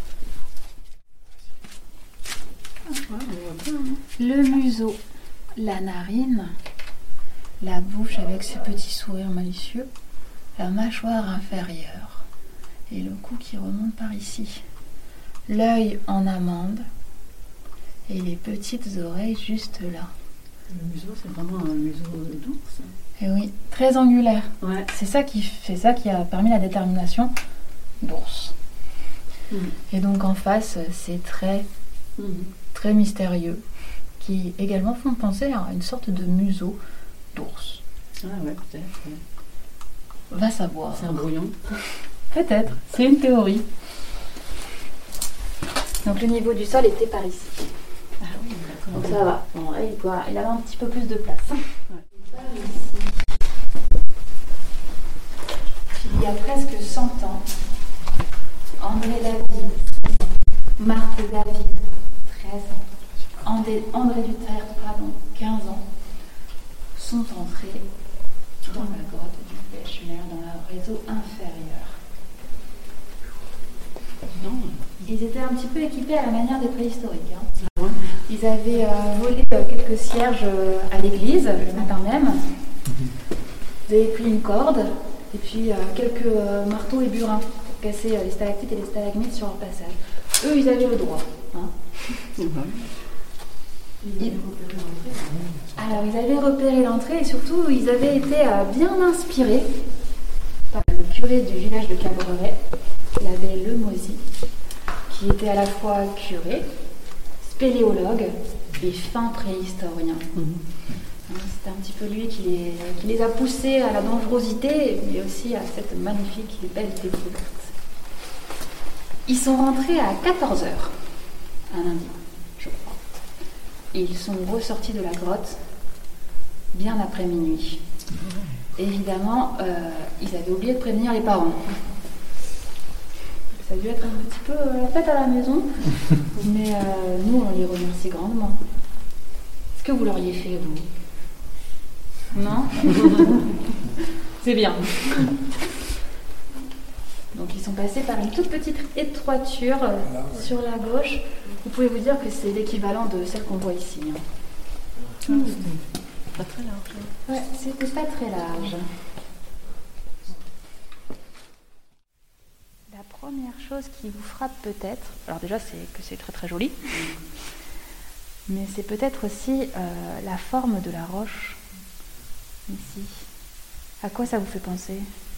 Le museau, la narine, la bouche avec ce petit sourire malicieux, la mâchoire inférieure et le cou qui remonte par ici, l'œil en amande et les petites oreilles juste là. Le museau, c'est vraiment un museau d'ours. Et oui, très angulaire. Ouais. C'est ça qui a permis la détermination d'ours. Et donc en face, c'est très mystérieux, qui également font penser à une sorte de museau d'ours. Ah ouais, peut-être. Ouais. Va savoir. C'est un brouillon. Peut-être, c'est une théorie. Donc le niveau du sol était par ici. Donc ça va. Bon, là, il avait un petit peu plus de place. Il y a presque 100 ans, André David, 13 ans. Marthe David, 13 ans. André Duterre, 15 ans, sont entrés dans la grotte du Pechmer, dans le réseau inférieur. Ils étaient un petit peu équipés à la manière des préhistoriques. Ils avaient volé quelques cierges à l'église le matin même. Ils avaient pris une corde et puis quelques marteaux et burins pour casser les stalactites et les stalagmites sur leur passage. Eux, ils avaient le droit. Alors, ils avaient repéré l'entrée et surtout, ils avaient été bien inspirés par le curé du village de Cabreret, l'abbé Lemosy, qui était à la fois curé, spéléologue et fin préhistorien. C'était un petit peu lui qui les a poussés à la dangerosité, mais aussi à cette magnifique et belle découverte. Ils sont rentrés à 14h, un lundi, je crois. Et ils sont ressortis de la grotte bien après minuit. Évidemment, ils avaient oublié de prévenir les parents. Ça a dû être un petit peu la fête à la maison, mais nous, on les remercie grandement. Est-ce que vous l'auriez fait, vous? Non? C'est bien. Donc, ils sont passés par une toute petite étroiture sur la gauche. Vous pouvez vous dire que c'est l'équivalent de celle qu'on voit ici. Pas très large. Ouais, c'était pas très large. La première chose qui vous frappe peut-être, alors déjà c'est que c'est très très joli, mais c'est peut-être aussi la forme de la roche ici. À quoi ça vous fait penser?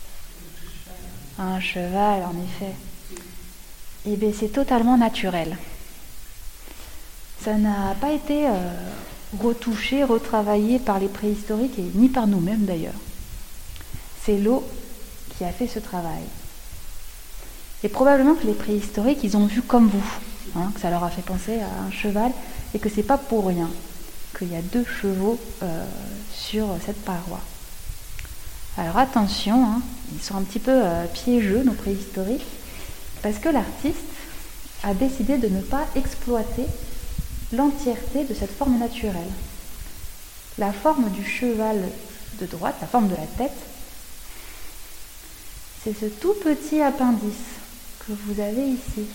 Un cheval, en effet. Eh bien, c'est totalement naturel. Ça n'a pas été retouché, retravaillé par les préhistoriques et ni par nous-mêmes d'ailleurs. C'est l'eau qui a fait ce travail. Et probablement que les préhistoriques, ils ont vu comme vous, que ça leur a fait penser à un cheval et que c'est pas pour rien qu'il y a 2 chevaux sur cette paroi. Alors attention, ils sont un petit peu piégeux, nos préhistoriques, parce que l'artiste a décidé de ne pas exploiter l'entièreté de cette forme naturelle. La forme du cheval de droite, la forme de la tête, c'est ce tout petit appendice que vous avez ici.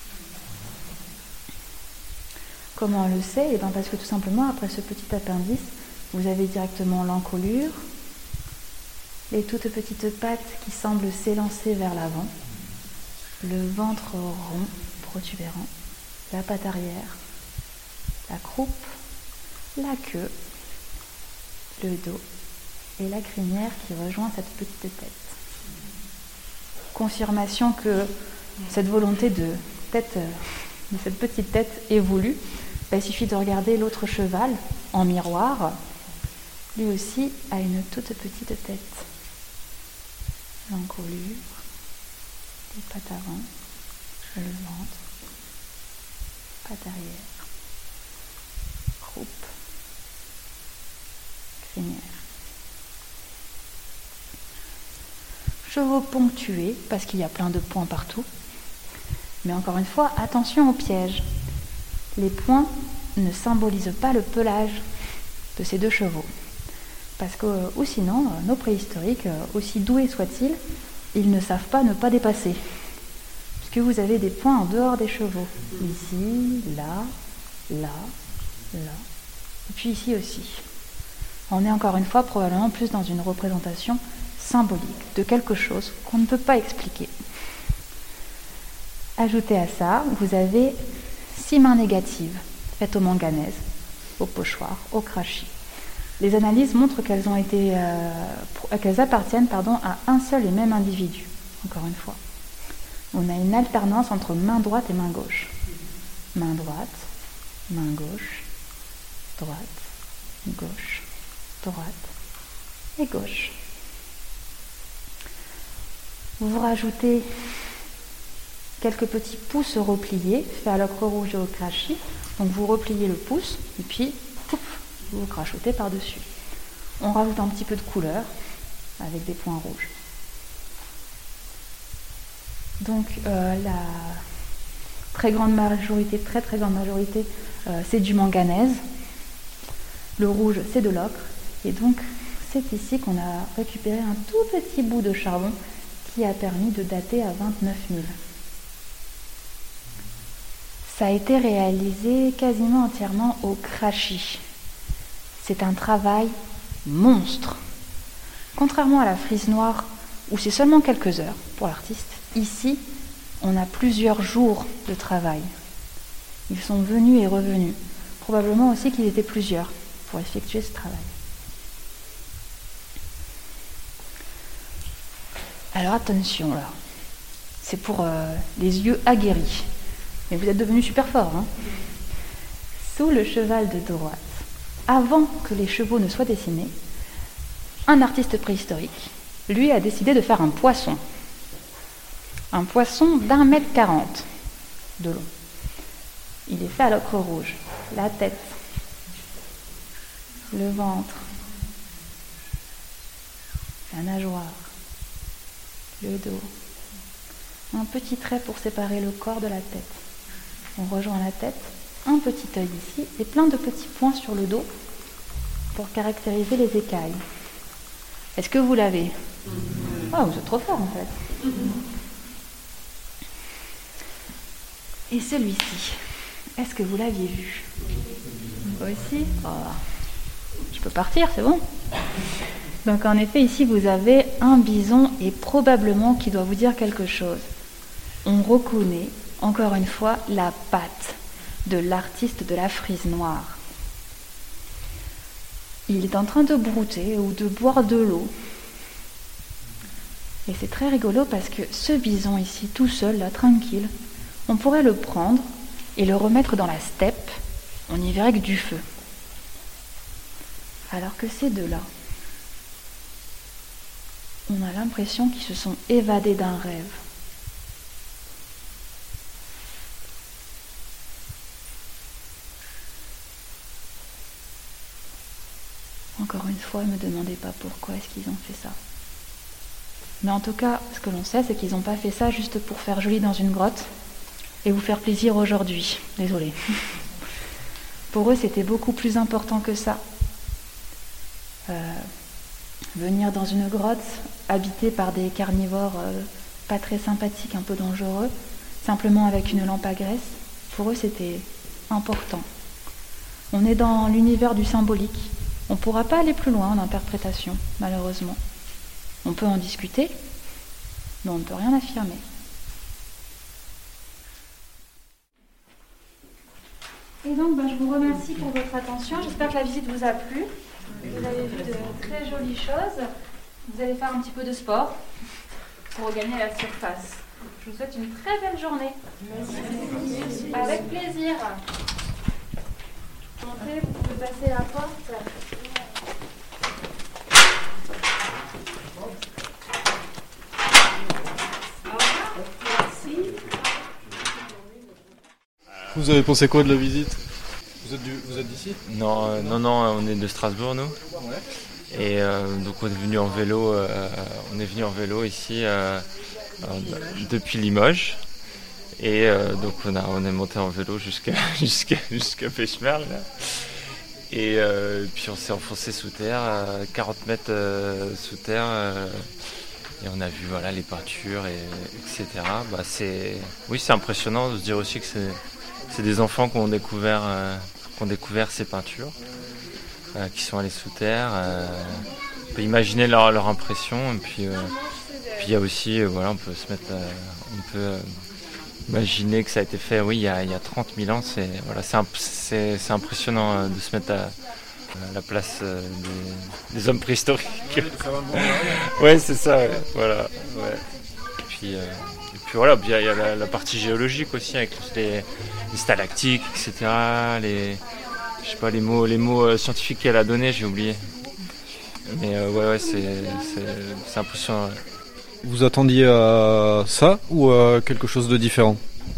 Comment on le sait? Parce que tout simplement, après ce petit appendice, vous avez directement l'encolure, les toutes petites pattes qui semblent s'élancer vers l'avant, le ventre rond, protubérant, la patte arrière, la croupe, la queue, le dos et la crinière qui rejoint cette petite tête. Confirmation que cette volonté de cette petite tête est voulue. Il suffit de regarder l'autre cheval en miroir. Lui aussi a une toute petite tête. L'encolure, les pattes avant, le ventre, patte arrière, croupe, crinière. Chevaux ponctués, parce qu'il y a plein de points partout. Mais encore une fois, attention au piège. Les points ne symbolisent pas le pelage de ces 2 chevaux. Parce que, ou sinon, nos préhistoriques, aussi doués soient-ils, ils ne savent pas ne pas dépasser. Puisque vous avez des points en dehors des chevaux. Ici, là, là, là. Et puis ici aussi. On est encore une fois probablement plus dans une représentation symbolique de quelque chose qu'on ne peut pas expliquer. Ajoutez à ça, vous avez 6 mains négatives, faites au manganèse, au pochoir, au crachis. Les analyses montrent qu'elles appartiennent à un seul et même individu, encore une fois. On a une alternance entre main droite et main gauche. Main droite, main gauche, droite, gauche, droite et gauche. Vous rajoutez quelques petits pouces repliés, faits à l'ocre rouge et au crachis. Donc vous repliez le pouce, et puis, pouf, vous crachotez par-dessus. On rajoute un petit peu de couleur, avec des points rouges. Donc la très grande majorité, c'est du manganèse. Le rouge, c'est de l'ocre. Et donc, c'est ici qu'on a récupéré un tout petit bout de charbon qui a permis de dater à 29 000. Ça a été réalisé quasiment entièrement au crachis. C'est un travail monstre. Contrairement à la frise noire, où c'est seulement quelques heures pour l'artiste, ici, on a plusieurs jours de travail. Ils sont venus et revenus. Probablement aussi qu'ils étaient plusieurs pour effectuer ce travail. Alors attention là, c'est pour les yeux aguerris. Mais vous êtes devenus super forts, hein. Sous le cheval de droite, avant que les chevaux ne soient dessinés, un artiste préhistorique, lui, a décidé de faire un poisson. Un poisson d'1,40 m de long. Il est fait à l'ocre rouge. La tête, le ventre, la nageoire, le dos. Un petit trait pour séparer le corps de la tête. On rejoint la tête, un petit œil ici et plein de petits points sur le dos pour caractériser les écailles. Est-ce que vous l'avez ? Ah, vous êtes trop fort en fait. Et celui-ci, est-ce que vous l'aviez vu ? Vous aussi ? Oh, je peux partir, c'est bon ? Donc en effet, ici vous avez un bison et probablement qui doit vous dire quelque chose. On reconnaît, encore une fois, la patte de l'artiste de la frise noire. Il est en train de brouter ou de boire de l'eau. Et c'est très rigolo parce que ce bison ici, tout seul, là, tranquille, on pourrait le prendre et le remettre dans la steppe, on n'y verrait que du feu. Alors que ces deux-là, on a l'impression qu'ils se sont évadés d'un rêve. Encore une fois, ne me demandez pas pourquoi est-ce qu'ils ont fait ça. Mais en tout cas, ce que l'on sait, c'est qu'ils n'ont pas fait ça juste pour faire joli dans une grotte et vous faire plaisir aujourd'hui. Désolée. Pour eux, c'était beaucoup plus important que ça. Venir dans une grotte habitée par des carnivores pas très sympathiques, un peu dangereux, simplement avec une lampe à graisse, pour eux, c'était important. On est dans l'univers du symbolique. On ne pourra pas aller plus loin en interprétation, malheureusement. On peut en discuter, mais on ne peut rien affirmer. Et donc, je vous remercie pour votre attention. J'espère que la visite vous a plu. Vous avez vu de très jolies choses. Vous allez faire un petit peu de sport pour regagner la surface. Je vous souhaite une très belle journée. Merci. Avec plaisir. Montez, vous pouvez passer la porte. Vous avez pensé quoi de la visite ? Vous êtes d'ici ? Non, on est de Strasbourg, nous. Ouais. Et donc on est venu en vélo ici depuis Limoges. Et donc on est monté en vélo jusqu'à Pechmerle. Et puis on s'est enfoncé sous terre, 40 mètres sous terre. Et on a vu les peintures, etc. C'est impressionnant de se dire aussi que c'est des enfants qui ont découvert ces peintures, qui sont allés sous terre. On peut imaginer leur impression. Et puis il y a aussi, on peut se mettre, on peut imaginer que ça a été fait, il y a 30 000 ans. C'est impressionnant de se mettre à la place des hommes préhistoriques. Ouais, c'est ça. Ouais. Voilà. Ouais. Et puis voilà, il y a la partie géologique aussi avec les stalactites, etc. Les mots scientifiques qu'elle a donnés, j'ai oublié. Mais c'est impressionnant. Ouais. Vous attendiez à ça ou à quelque chose de différent?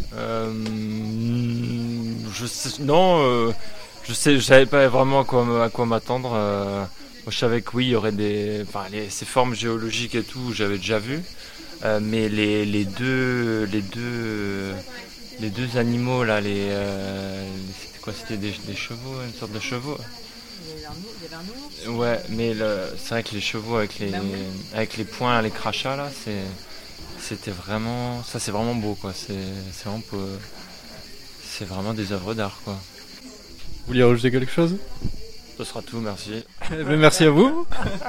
Je savais pas vraiment à quoi m'attendre. Moi, je savais que oui, il y aurait ces formes géologiques et tout, j'avais déjà vu. Mais les deux animaux là, c'était quoi? C'était des chevaux, une sorte de chevaux. Il y avait un ours. Ouais, mais c'est vrai que les chevaux avec les poings, les crachats là, c'est vraiment beau quoi. C'est vraiment des œuvres d'art quoi. Vous vouliez rajouter quelque chose? Ce sera tout, merci. Merci à vous.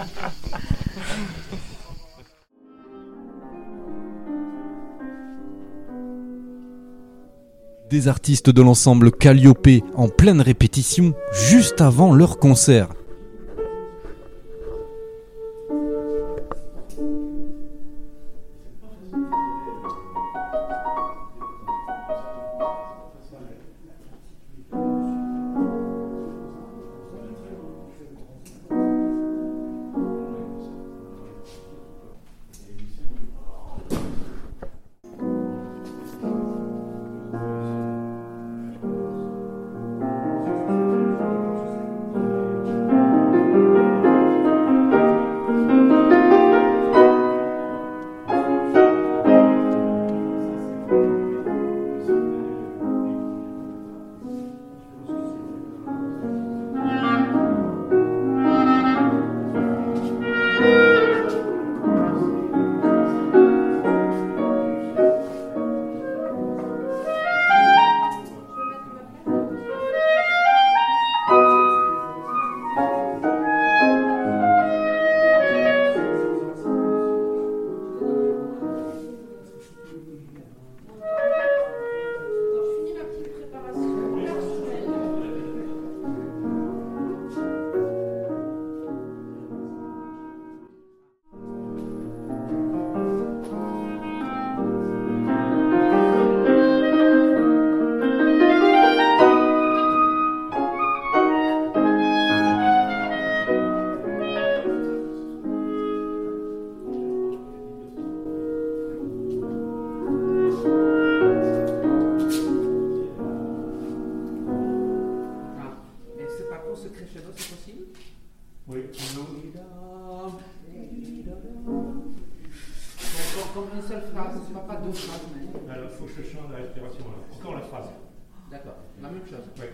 Des artistes de l'ensemble Calliope en pleine répétition juste avant leur concert. Comme une seule phrase, c'est pas deux phrases. Alors, il faut que je change la respiration. Encore la phrase. D'accord, la même chose. Oui.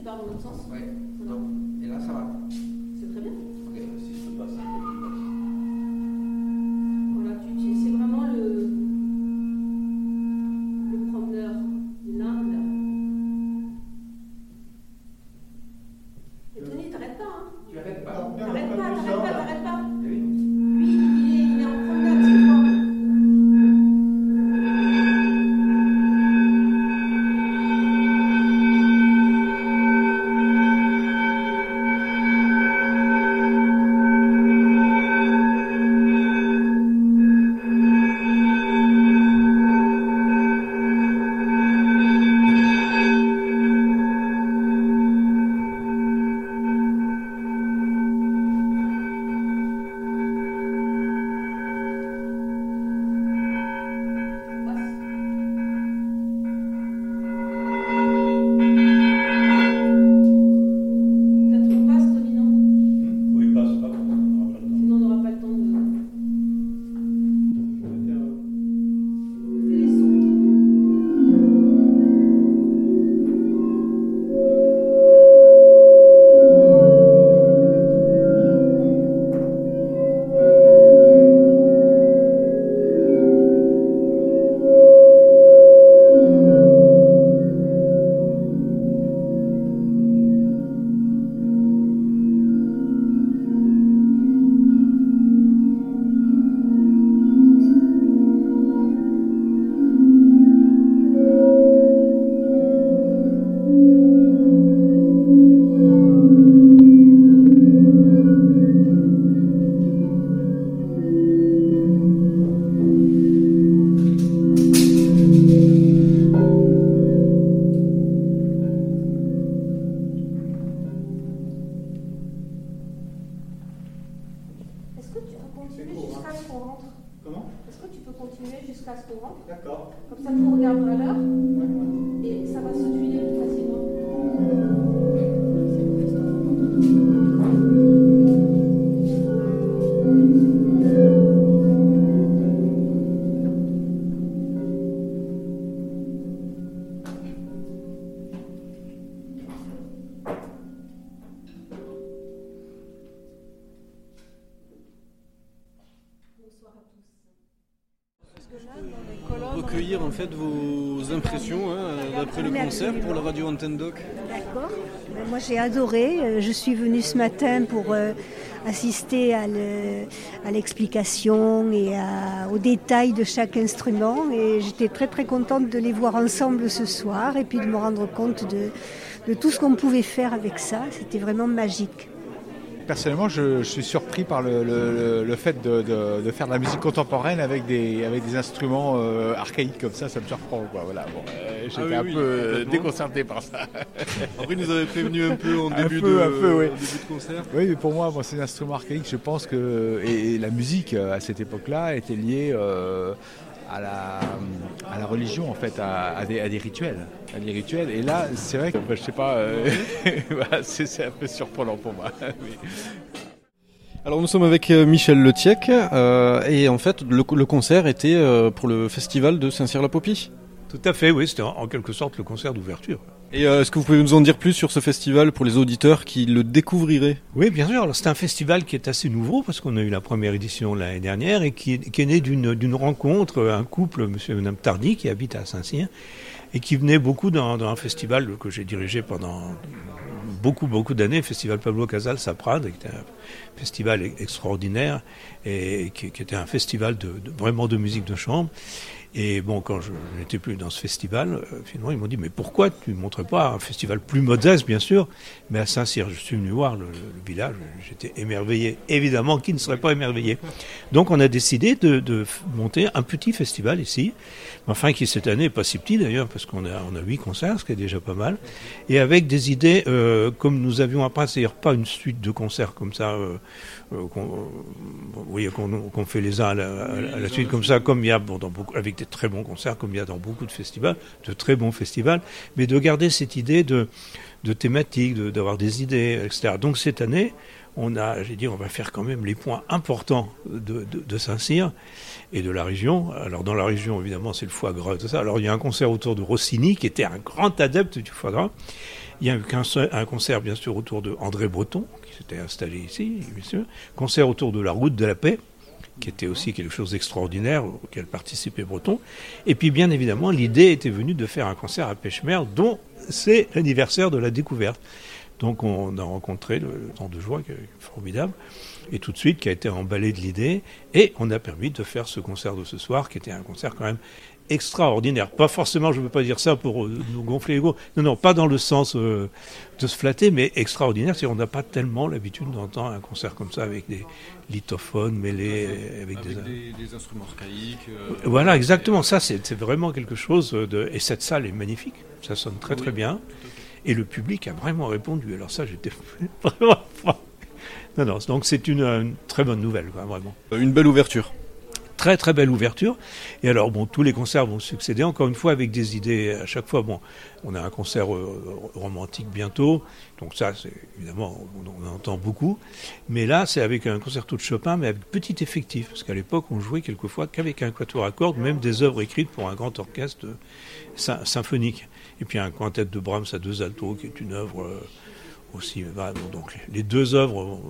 faire dans l'autre sens. Ouais. Donc, et là, ça va. C'est très bien. Ok. Si je peux passer, Voilà, c'est vraiment le promeneur, l'Inde. Et Tony, t'arrêtes pas, hein? Tu arrêtes pas. T'arrêtes pas. Oui. Lui, il est en promenade cette fois. D'accord. Comme ça, on regardera l'heure et ça va se tuiler plus facilement. Recueillir en fait vos impressions d'après le concert pour la radio Antenne Doc. D'accord. Moi j'ai adoré. Je suis venue ce matin pour assister à l'explication et aux détails de chaque instrument. Et j'étais très très contente de les voir ensemble ce soir et puis de me rendre compte de tout ce qu'on pouvait faire avec ça. C'était vraiment magique. Personnellement, je suis surpris par le fait de faire de la musique contemporaine avec des instruments archaïques comme ça me surprend. Quoi. Voilà. Bon, j'étais un peu déconcerté par ça. Après, nous avait prévenu un peu en début de concert. Oui, mais pour moi, ces instruments archaïques, je pense que et la musique à cette époque-là était liée à la religion, en fait, à des rituels. Et là, c'est vrai que, je sais pas, c'est un peu surprenant pour moi. Alors nous sommes avec Michel Letiec et en fait le concert était pour le festival de Saint-Cyr-la-Popie. Tout à fait, oui, c'était en quelque sorte le concert d'ouverture. Et est-ce que vous pouvez nous en dire plus sur ce festival pour les auditeurs qui le découvriraient ? Oui, bien sûr. Alors, c'est un festival qui est assez nouveau parce qu'on a eu la première édition l'année dernière et qui est né d'une rencontre, un couple, monsieur et madame Tardy, qui habite à Saint-Cyr et qui venait beaucoup dans un festival que j'ai dirigé pendant beaucoup d'années, le festival Pablo Casals à Prades, qui était un festival extraordinaire et qui était un festival vraiment de musique de chambre. Et bon, quand je n'étais plus dans ce festival, finalement, ils m'ont dit, mais pourquoi tu ne montrais pas un festival plus modeste, bien sûr, mais à Saint-Cyr? Je suis venu voir le village, j'étais émerveillé. Évidemment, qui ne serait pas émerveillé? Donc, on a décidé de monter un petit festival ici, enfin, qui cette année n'est pas si petit d'ailleurs, parce qu'on a 8 concerts, ce qui est déjà pas mal, et avec des idées, comme nous avions après, c'est-à-dire pas une suite de concerts comme ça, qu'on fait les uns à la suite comme ça, comme il y a avec des très bons concerts, comme il y a dans beaucoup de festivals, de très bons festivals, mais de garder cette idée de thématique, d'avoir des idées, etc. Donc cette année, on va faire quand même les points importants de Saint-Cyr et de la région. Alors dans la région, évidemment, c'est le foie gras, tout ça. Alors il y a un concert autour de Rossini, qui était un grand adepte du foie gras. Il y a eu un concert, bien sûr, autour de André Breton, qui s'était installé ici, bien sûr. Concert autour de la Route de la Paix, qui était aussi quelque chose d'extraordinaire, auquel participait Breton. Et puis, bien évidemment, l'idée était venue de faire un concert à Pêche-Merle, dont c'est l'anniversaire de la découverte. Donc, on a rencontré le temps de joie, qui est formidable, et tout de suite, qui a été emballé de l'idée, et on a permis de faire ce concert de ce soir, qui était un concert quand même extraordinaire. Pas forcément, je ne veux pas dire ça pour nous gonfler l'ego. Non, pas dans le sens de se flatter, mais extraordinaire. On n'a pas tellement l'habitude d'entendre un concert comme ça avec des lithophones mêlés avec des instruments archaïques. Voilà, exactement. Ça, c'est vraiment quelque chose de... Et cette salle est magnifique. Ça sonne très très bien. Et le public a vraiment répondu. Alors ça, j'étais vraiment... Non, donc c'est une très bonne nouvelle, quoi, vraiment. Une belle ouverture. Très très belle ouverture. Et alors tous les concerts vont succéder, encore une fois avec des idées à chaque fois. On a un concert romantique bientôt, donc ça c'est évidemment on en entend beaucoup. Mais là c'est avec un concerto de Chopin, mais avec petit effectif, parce qu'à l'époque on jouait quelquefois qu'avec un quatuor à cordes, même des œuvres écrites pour un grand orchestre symphonique. Et puis un quintet de Brahms à 2 altos, qui est une œuvre aussi. Donc les 2 œuvres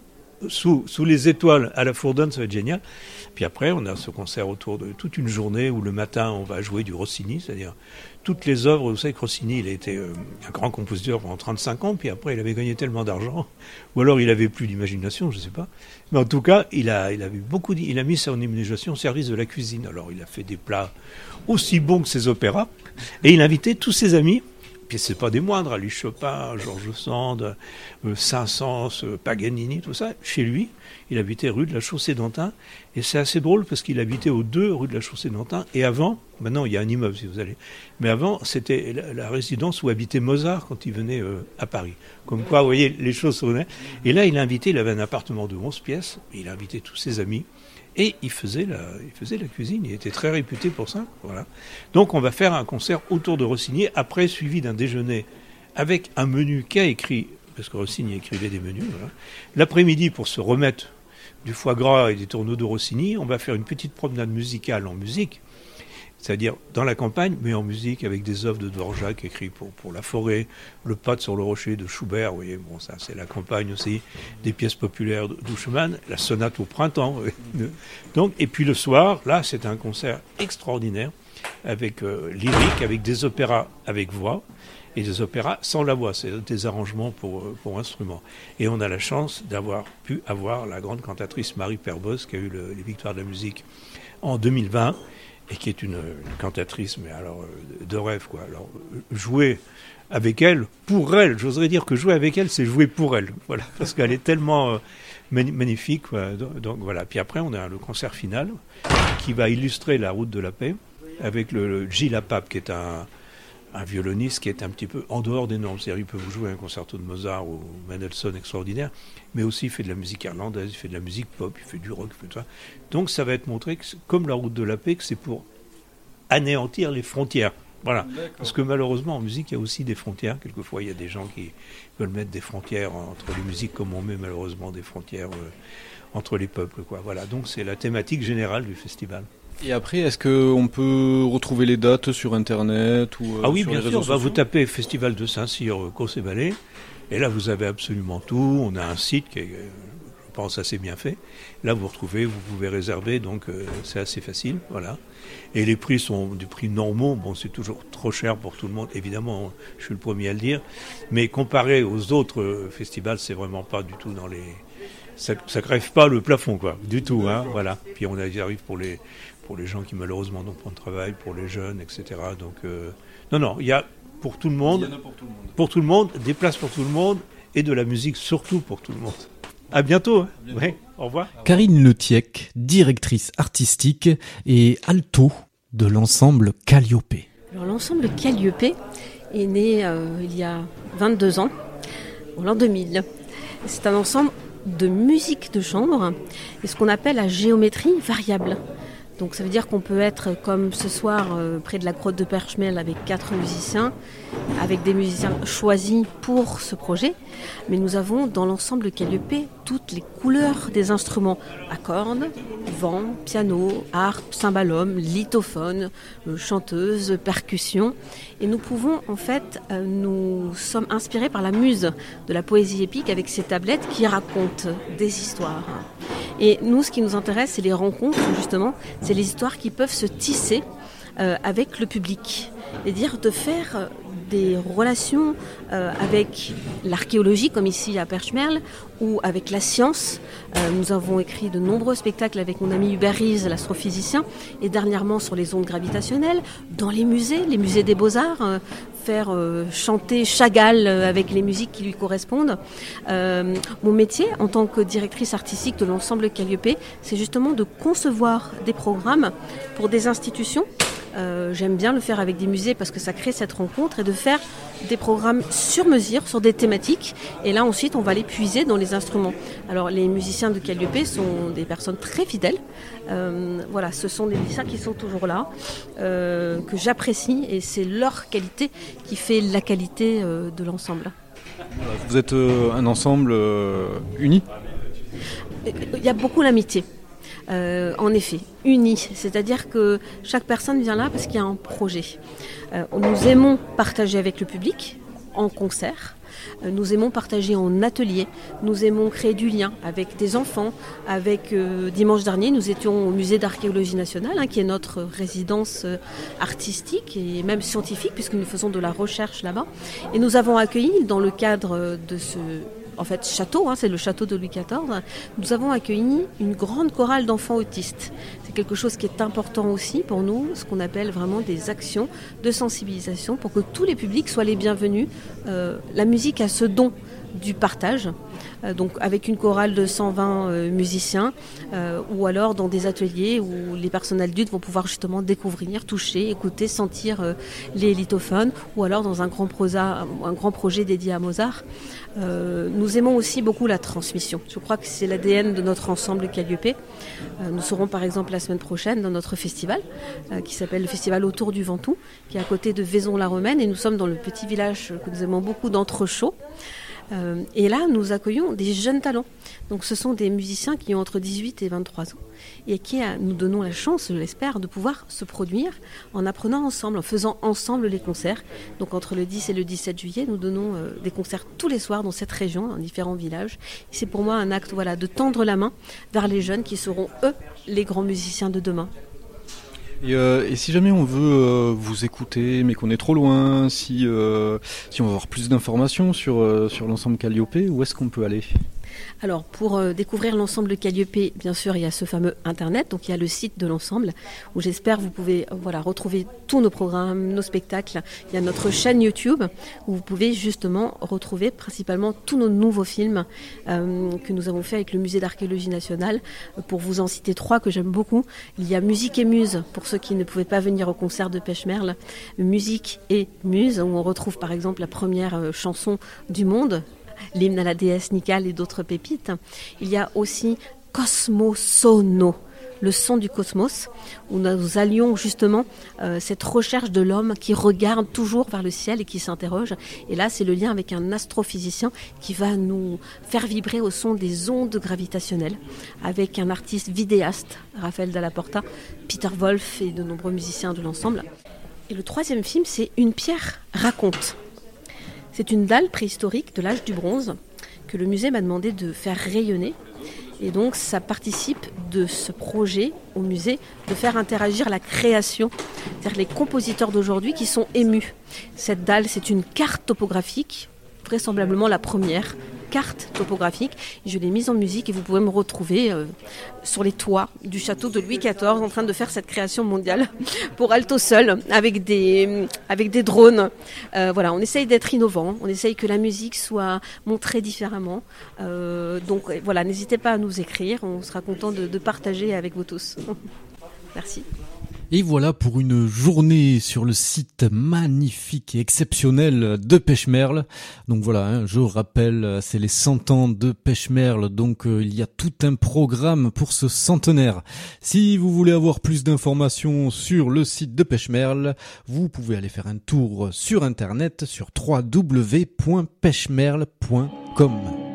sous les étoiles à la Fourdonne, ça va être génial. Puis après, on a ce concert autour de toute une journée où le matin, on va jouer du Rossini, c'est-à-dire toutes les œuvres. Vous savez que Rossini, il a été un grand compositeur pendant 35 ans, puis après, il avait gagné tellement d'argent, ou alors il avait plus d'imagination, je ne sais pas. Mais en tout cas, il a mis son imagination au service de la cuisine. Alors, il a fait des plats aussi bons que ses opéras, et il invitait tous ses amis. Puis c'est pas des moindres, Alice Chopin, Georges Sand, Saint-Saëns, Paganini, tout ça, chez lui. Il habitait rue de la Chaussée-d'Antin, et c'est assez drôle parce qu'il habitait aux 2 rue de la Chaussée-d'Antin, et avant, maintenant il y a un immeuble si vous allez, mais avant c'était la résidence où habitait Mozart quand il venait à Paris. Comme quoi, vous voyez, les choses se renaissent. Et là, il avait un appartement de 11 pièces, et il invitait tous ses amis. Et il faisait la cuisine, il était très réputé pour ça. Voilà. Donc on va faire un concert autour de Rossini, après suivi d'un déjeuner avec un menu qu'a écrit, parce que Rossini écrivait des menus. Voilà. L'après-midi, pour se remettre du foie gras et des tourneaux de Rossini, on va faire une petite promenade musicale en musique, c'est-à-dire dans la campagne, mais en musique, avec des œuvres de Dvorak écrites pour la forêt, le Pâte sur le rocher de Schubert, vous voyez, bon, ça c'est la campagne aussi, des pièces populaires de Schumann, la sonate au printemps. Donc, et puis le soir, là, c'est un concert extraordinaire, avec lyrique, avec des opéras avec voix, et des opéras sans la voix, c'est des arrangements pour instruments. Et on a la chance d'avoir pu avoir la grande cantatrice Marie Perbos, qui a eu les Victoires de la musique en 2020, et qui est une cantatrice, mais alors de rêve, quoi. Alors, jouer avec elle, pour elle, j'oserais dire que jouer avec elle, c'est jouer pour elle, voilà, parce qu'elle est tellement magnifique, quoi. Donc voilà. Puis après, on a le concert final, qui va illustrer la Route de la Paix, avec le Gilles Pape, qui est un violoniste qui est un petit peu en dehors des normes. C'est-à-dire, il peut vous jouer un concerto de Mozart ou Mendelssohn extraordinaire, mais aussi il fait de la musique irlandaise, il fait de la musique pop, il fait du rock, il fait tout ça. Donc ça va être montré, que comme la Route de la Paix, que c'est pour anéantir les frontières. Voilà. Parce que malheureusement, en musique, il y a aussi des frontières. Quelquefois, il y a des gens qui veulent mettre des frontières entre les musiques, comme on met malheureusement des frontières entre les peuples, quoi. Voilà. Donc c'est la thématique générale du festival. Et après, est-ce qu'on peut retrouver les dates sur Internet ou Ah oui, sur bien les sûr. réseaux sociaux ? Vous tapez Festival de Saint-Cyr, Causse et Vallée, et là, vous avez absolument tout. On a un site qui est, je pense, assez bien fait. Là, vous retrouvez, vous pouvez réserver, donc c'est assez facile, voilà. Et les prix sont des prix normaux. Bon, c'est toujours trop cher pour tout le monde, évidemment, je suis le premier à le dire. Mais comparé aux autres festivals, c'est vraiment pas du tout dans les... Ça crève pas le plafond, quoi, du tout, hein, voilà. Puis on arrive pour les gens qui malheureusement n'ont pas de travail, pour les jeunes, etc. Donc, non, il y a pour tout le monde. Il y en a pour tout le monde. Pour tout le monde, des places pour tout le monde, et de la musique surtout pour tout le monde. À bientôt. Hein. Ouais, au revoir. Karine Letiec, directrice artistique et alto de l'ensemble Calliope. Alors, l'ensemble Calliope est né il y a 22 ans, en l'an 2000. C'est un ensemble de musique de chambre et ce qu'on appelle la géométrie variable. Donc ça veut dire qu'on peut être comme ce soir près de la grotte de Perchemel avec 4 musiciens, avec des musiciens choisis pour ce projet. Mais nous avons dans l'ensemble Calliope toutes les couleurs des instruments à cordes, vent, piano, harpe, cymbalum, lithophone, chanteuse, percussion. Et nous pouvons en fait, nous sommes inspirés par la muse de la poésie épique avec ces tablettes qui racontent des histoires. Et nous, ce qui nous intéresse, c'est les rencontres justement, c'est les histoires qui peuvent se tisser avec le public. C'est-à-dire de faire des relations avec l'archéologie, comme ici à Perchemel, ou avec la science. Nous avons écrit de nombreux spectacles avec mon ami Hubert Ries, l'astrophysicien, et dernièrement sur les ondes gravitationnelles, dans les musées des Beaux-Arts, faire chanter Chagall avec les musiques qui lui correspondent. Mon métier, en tant que directrice artistique de l'ensemble Calliope, c'est justement de concevoir des programmes pour des institutions. J'aime bien le faire avec des musées parce que ça crée cette rencontre et de faire des programmes sur mesure, sur des thématiques. Et là, ensuite, on va les puiser dans les instruments. Alors, les musiciens de Calliope sont des personnes très fidèles. Voilà, ce sont des musiciens qui sont toujours là, que j'apprécie. Et c'est leur qualité qui fait la qualité de l'ensemble. Vous êtes un ensemble uni ? Il y a beaucoup d'amitié. En effet, unis, c'est-à-dire que chaque personne vient là parce qu'il y a un projet. Nous aimons partager avec le public en concert, nous aimons partager en atelier, nous aimons créer du lien avec des enfants. Avec dimanche dernier, nous étions au musée d'archéologie nationale, qui est notre résidence artistique et même scientifique, puisque nous faisons de la recherche là-bas. Et nous avons accueilli, dans le cadre de ce château, c'est le château de Louis XIV, nous avons accueilli une grande chorale d'enfants autistes. C'est quelque chose qui est important aussi pour nous, ce qu'on appelle vraiment des actions de sensibilisation pour que tous les publics soient les bienvenus. La musique a ce don du partage, donc avec une chorale de 120 musiciens, ou alors dans des ateliers où les personnes adultes vont pouvoir justement découvrir, toucher, écouter, sentir les lithophones, ou alors dans un grand projet dédié à Mozart. Nous aimons aussi beaucoup la transmission. Je crois que c'est l'ADN de notre ensemble Calliope. Nous serons par exemple la semaine prochaine dans notre festival qui s'appelle le festival Autour du Ventoux, qui est à côté de Vaison-la-Romaine, et nous sommes dans le petit village que nous aimons beaucoup d'Entrechaux. Et là, nous accueillons des jeunes talents. Donc ce sont des musiciens qui ont entre 18 et 23 ans et qui nous donnons la chance, je l'espère, de pouvoir se produire en apprenant ensemble, en faisant ensemble les concerts. Donc entre le 10 et le 17 juillet, nous donnons des concerts tous les soirs dans cette région, dans différents villages. Et c'est pour moi un acte de tendre la main vers les jeunes qui seront, eux, les grands musiciens de demain. Et si jamais on veut vous écouter, mais qu'on est trop loin, si on veut avoir plus d'informations sur l'ensemble Calliope, où est-ce qu'on peut aller ? Alors, pour découvrir l'ensemble Calliope, bien sûr, il y a ce fameux Internet, donc il y a le site de l'ensemble, où j'espère vous pouvez retrouver tous nos programmes, nos spectacles. Il y a notre chaîne YouTube, où vous pouvez justement retrouver principalement tous nos nouveaux films que nous avons fait avec le musée d'archéologie nationale. Pour vous en citer 3 que j'aime beaucoup, il y a Musique et Muse, pour ceux qui ne pouvaient pas venir au concert de Pechmerle. Musique et Muse, où on retrouve par exemple la première chanson du monde, l'hymne à la déesse Nikal et d'autres pépites. Il y a aussi Cosmosono, le son du cosmos, où nous allions justement cette recherche de l'homme qui regarde toujours vers le ciel et qui s'interroge. Et là, c'est le lien avec un astrophysicien qui va nous faire vibrer au son des ondes gravitationnelles, avec un artiste vidéaste, Raphaël Dalla Porta, Peter Wolf et de nombreux musiciens de l'ensemble. Et le 3e film, c'est Une pierre raconte. C'est une dalle préhistorique de l'âge du bronze que le musée m'a demandé de faire rayonner. Et donc, ça participe de ce projet au musée de faire interagir la création, c'est-à-dire les compositeurs d'aujourd'hui qui sont émus. Cette dalle, c'est une carte topographique, vraisemblablement la première carte topographique. Je l'ai mise en musique et vous pouvez me retrouver sur les toits du château de Louis XIV en train de faire cette création mondiale pour alto seul avec des drones. On essaye d'être innovant, on essaye que la musique soit montrée différemment. Donc voilà, n'hésitez pas à nous écrire, on sera content de partager avec vous tous. Merci. Et voilà pour une journée sur le site magnifique et exceptionnel de Pêche-Merle. Donc voilà, je rappelle, c'est les 100 ans de Pêche-Merle, donc il y a tout un programme pour ce centenaire. Si vous voulez avoir plus d'informations sur le site de Pêche-Merle, vous pouvez aller faire un tour sur internet sur www.pêchemerle.com.